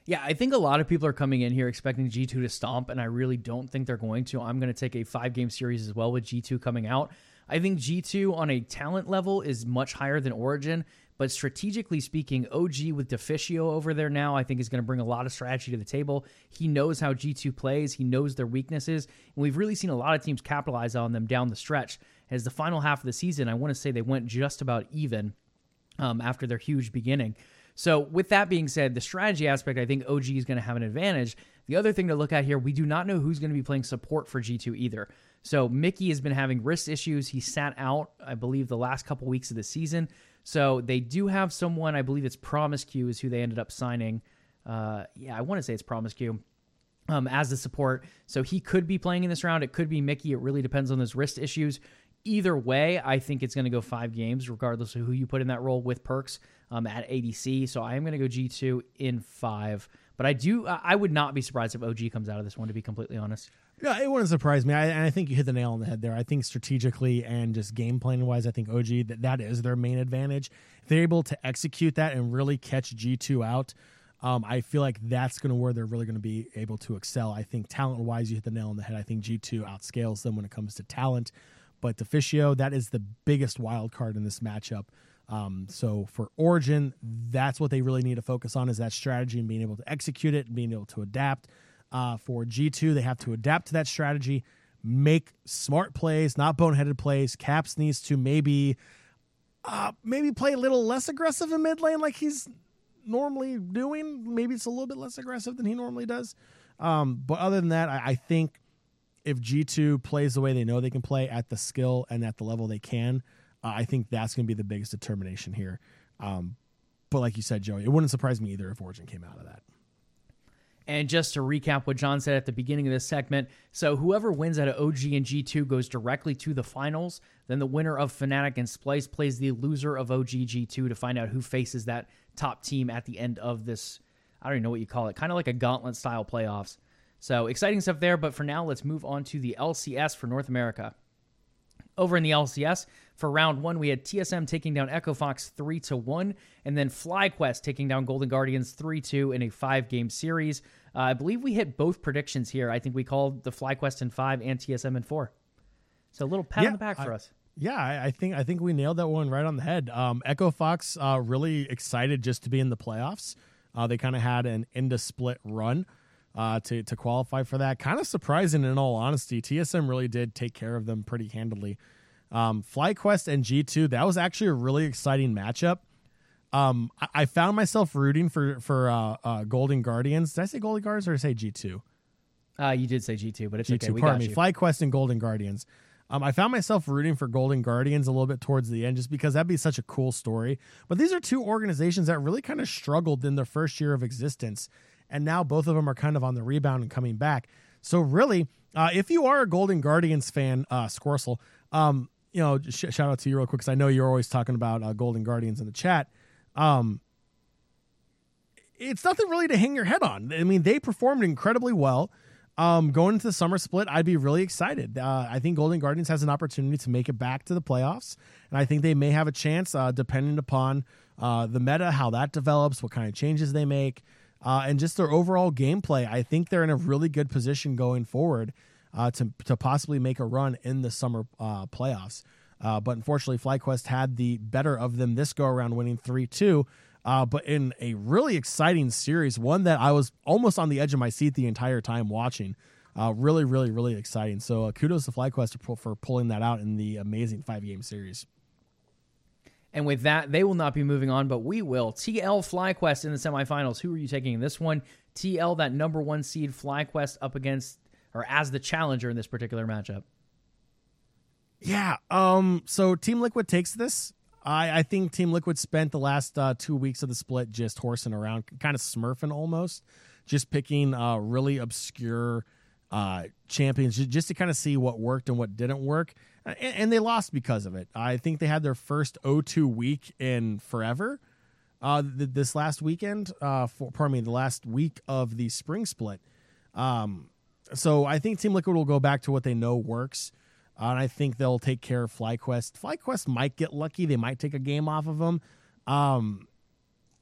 Yeah, I think a lot of people are coming in here expecting G two to stomp, and I really don't think they're going to. I'm going to take a five-game series as well with G two coming out. I think G two on a talent level is much higher than Origin, but strategically speaking, O G with Deficio over there now, I think is going to bring a lot of strategy to the table. He knows how G two plays. He knows their weaknesses, and we've really seen a lot of teams capitalize on them down the stretch. As the final half of the season, I want to say they went just about even um, after their huge beginning. So with that being said, the strategy aspect, I think O G is going to have an advantage. The other thing to look at here, we do not know who's going to be playing support for G two either. So Mickey has been having wrist issues. He sat out, I believe, the last couple weeks of the season. So they do have someone, I believe it's Promiscu is who they ended up signing. Uh, yeah, I want to say it's Promiscu um, as the support. So he could be playing in this round. It could be Mickey. It really depends on those wrist issues. Either way, I think it's going to go five games, regardless of who you put in that role with Perks um, at A D C. So I am going to go G two in five. But I do, I would not be surprised if O G comes out of this one, to be completely honest. Yeah, it wouldn't surprise me. I, and I think you hit the nail on the head there. I think strategically and just game planning wise, I think O G, that, that is their main advantage. If they're able to execute that and really catch G two out, um, I feel like that's going to where they're really going to be able to excel. I think talent wise, you hit the nail on the head. I think G two outscales them when it comes to talent. But Deficio, that is the biggest wild card in this matchup. Um, so for Origin, that's what they really need to focus on, is that strategy and being able to execute it and being able to adapt. Uh, for G two, they have to adapt to that strategy, make smart plays, not boneheaded plays. Caps needs to maybe uh, maybe play a little less aggressive in mid lane like he's normally doing. Maybe it's a little bit less aggressive than he normally does. Um, but other than that, I, I think if G two plays the way they know they can play at the skill and at the level they can, uh, I think that's going to be the biggest determination here. Um, but like you said, Joey, it wouldn't surprise me either if Origin came out of that. And just to recap what John said at the beginning of this segment, so whoever wins out of O G and G two goes directly to the finals. Then the winner of Fnatic and Splyce plays the loser of O G G two to find out who faces that top team at the end of this, I don't even know what you call it, kind of like a gauntlet-style playoffs. So exciting stuff there, but for now, let's move on to the L C S for North America. Over in the L C S, for round one, we had T S M taking down Echo Fox three to one, and then FlyQuest taking down Golden Guardians three two in a five-game series. Uh, I believe we hit both predictions here. I think we called the FlyQuest in five and T S M in four. So a little pat yeah, on the back for I, us. Yeah, I, I think I think we nailed that one right on the head. Um, Echo Fox uh, really excited just to be in the playoffs. Uh, they kind of had an end-of-split run uh, to, to qualify for that. Kind of surprising, in all honesty. T S M really did take care of them pretty handily. Um, FlyQuest and G two, that was actually a really exciting matchup. Um, I, I found myself rooting for for uh, uh, Golden Guardians. Did I say Golden Guardians or did I say G two? Uh, you did say G two, but it's G two, okay. We pardon got me. you. FlyQuest and Golden Guardians. Um, I found myself rooting for Golden Guardians a little bit towards the end just because that'd be such a cool story. But these are two organizations that really kind of struggled in their first year of existence. And now both of them are kind of on the rebound and coming back. So really, uh, if you are a Golden Guardians fan, uh, Scorsel, um, you know, sh- shout out to you real quick because I know you're always talking about uh, Golden Guardians in the chat. Um, it's nothing really to hang your head on. I mean, they performed incredibly well. Um, going into the summer split, I'd be really excited. Uh, I think Golden Guardians has an opportunity to make it back to the playoffs, and I think they may have a chance, uh, depending upon uh, the meta, how that develops, what kind of changes they make, uh, and just their overall gameplay. I think they're in a really good position going forward uh, to to possibly make a run in the summer uh, playoffs. Uh, but unfortunately, FlyQuest had the better of them this go around, winning three two. Uh, but in a really exciting series, one that I was almost on the edge of my seat the entire time watching. Uh, really, really, really exciting. So uh, kudos to FlyQuest for, for pulling that out in the amazing five-game series. And with that, they will not be moving on, but we will. T L FlyQuest in the semifinals. Who are you taking in this one? T L, that number one seed, FlyQuest up against, or as the challenger in this particular matchup. Yeah. Um. So Team Liquid takes this. I, I think Team Liquid spent the last uh, two weeks of the split just horsing around, kind of smurfing almost, just picking uh, really obscure uh, champions just, just to kind of see what worked and what didn't work. And, and they lost because of it. I think they had their first oh two week in forever uh, th- this last weekend, uh, for, pardon me, the last week of the spring split. Um, so I think Team Liquid will go back to what they know works. Uh, and I think they'll take care of FlyQuest. FlyQuest might get lucky. They might take a game off of them. Um,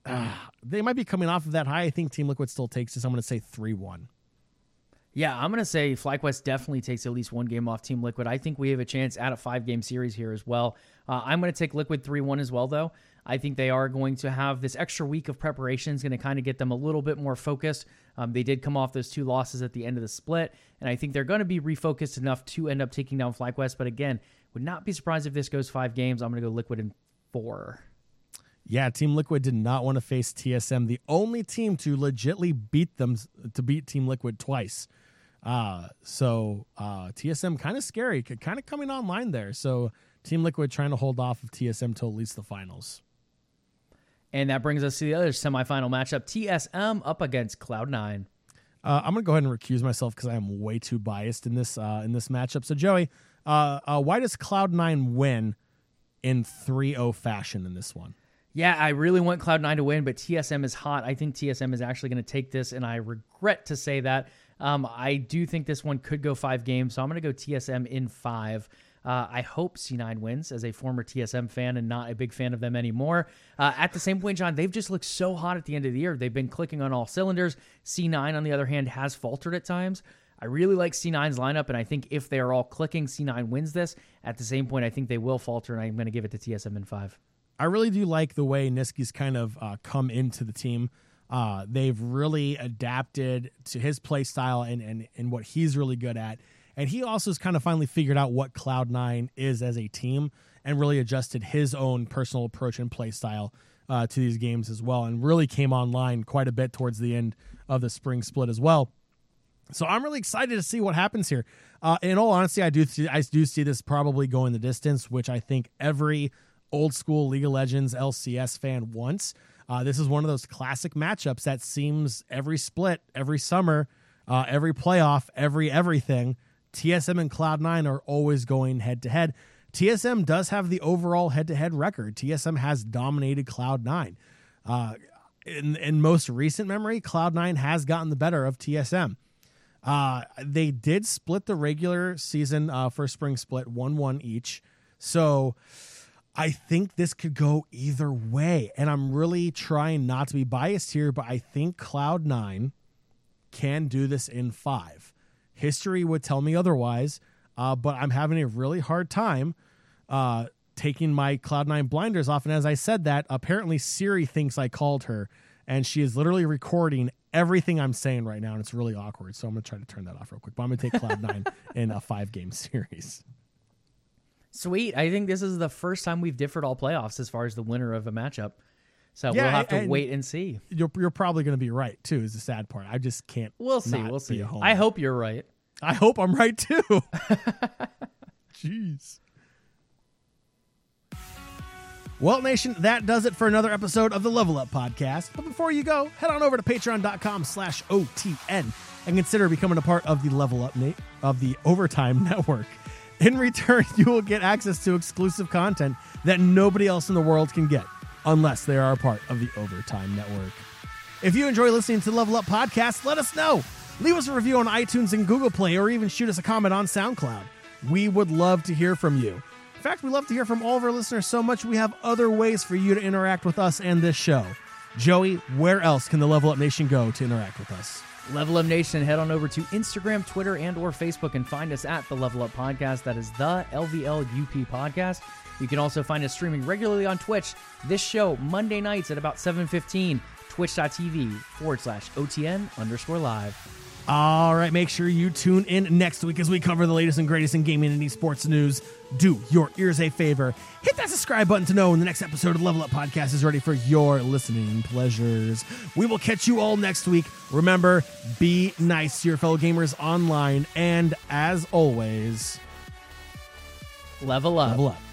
uh, they might be coming off of that high. I think Team Liquid still takes this. I'm going to say three one. Yeah, I'm going to say FlyQuest definitely takes at least one game off Team Liquid. I think we have a chance at a five-game series here as well. Uh, I'm going to take Liquid three one as well, though. I think they are going to have this extra week of preparation is going to kind of get them a little bit more focused. Um, they did come off those two losses at the end of the split, and I think they're going to be refocused enough to end up taking down FlyQuest. But again, would not be surprised if this goes five games. I'm going to go Liquid in four. Yeah, Team Liquid did not want to face T S M, the only team to legitly beat them, to beat Team Liquid twice. Uh, so uh, T S M kind of scary, kind of coming online there. So Team Liquid trying to hold off of T S M till at least the finals. And that brings us to the other semifinal matchup, T S M up against Cloud nine. Uh, I'm going to go ahead and recuse myself because I am way too biased in this uh, in this matchup. So, Joey, uh, uh, why does Cloud nine win in three oh fashion in this one? Yeah, I really want Cloud nine to win, but T S M is hot. I think T S M is actually going to take this, and I regret to say that. Um, I do think this one could go five games, so I'm going to go T S M in five. Uh, I hope C nine wins as a former T S M fan and not a big fan of them anymore. Uh, at the same point, John, they've just looked so hot at the end of the year. They've been clicking on all cylinders. C nine, on the other hand, has faltered at times. I really like C nine's lineup, and I think if they are all clicking, C nine wins this. At the same point, I think they will falter, and I'm going to give it to T S M in five. I really do like the way Niski's kind of uh, come into the team. Uh, they've really adapted to his play style and, and, and what he's really good at. And he also has kind of finally figured out what Cloud nine is as a team and really adjusted his own personal approach and play style uh, to these games as well, and really came online quite a bit towards the end of the spring split as well. So I'm really excited to see what happens here. Uh, in all honesty, I do see, I do see this probably going the distance, which I think every old school League of Legends L C S fan wants. Uh, this is one of those classic matchups that seems every split, every summer, uh, every playoff, every everything. T S M and Cloud nine are always going head-to-head. T S M does have the overall head-to-head record. T S M has dominated Cloud nine. Uh, in, in most recent memory, Cloud nine has gotten the better of T S M. Uh, they did split the regular season uh, for spring split one one each. So I think this could go either way. And I'm really trying not to be biased here, but I think Cloud nine can do this in five. History would tell me otherwise, uh, but I'm having a really hard time uh, taking my Cloud nine blinders off. And as I said that, apparently Siri thinks I called her, and she is literally recording everything I'm saying right now, and it's really awkward. So I'm going to try to turn that off real quick. But I'm going to take Cloud nine in a five-game series. Sweet. I think this is the first time we've differed all playoffs as far as the winner of a matchup. So Yeah, we'll have to and- wait and see. You're, you're probably going to be right, too, is the sad part. I just can't. We'll see. not We'll be see. a homer. I hope you're right. I hope I'm right, too. Jeez. Well, Nation, that does it for another episode of the Level Up Podcast. But before you go, head on over to patreon.com slash OTN and consider becoming a part of the Level Up na- of the Overtime Network. In return, you will get access to exclusive content that nobody else in the world can get unless they are a part of the Overtime Network. If you enjoy listening to the Level Up Podcast, let us know. Leave us a review on iTunes and Google Play, or even shoot us a comment on SoundCloud. We would love to hear from you. In fact, we love to hear from all of our listeners so much we have other ways for you to interact with us and this show. Joey, where else can the Level Up Nation go to interact with us? Level Up Nation, head on over to Instagram, Twitter, and or Facebook and find us at the Level Up Podcast. That is the L V L U P Podcast. You can also find us streaming regularly on Twitch. This show, Monday nights at about seven fifteen, twitch.tv forward slash OTN underscore live. All right, make sure you tune in next week as we cover the latest and greatest in gaming and esports news. Do your ears a favor. Hit that subscribe button to know when the next episode of the Level Up Podcast is ready for your listening pleasures. We will catch you all next week. Remember, be nice to your fellow gamers online. And as always, Level up. level up.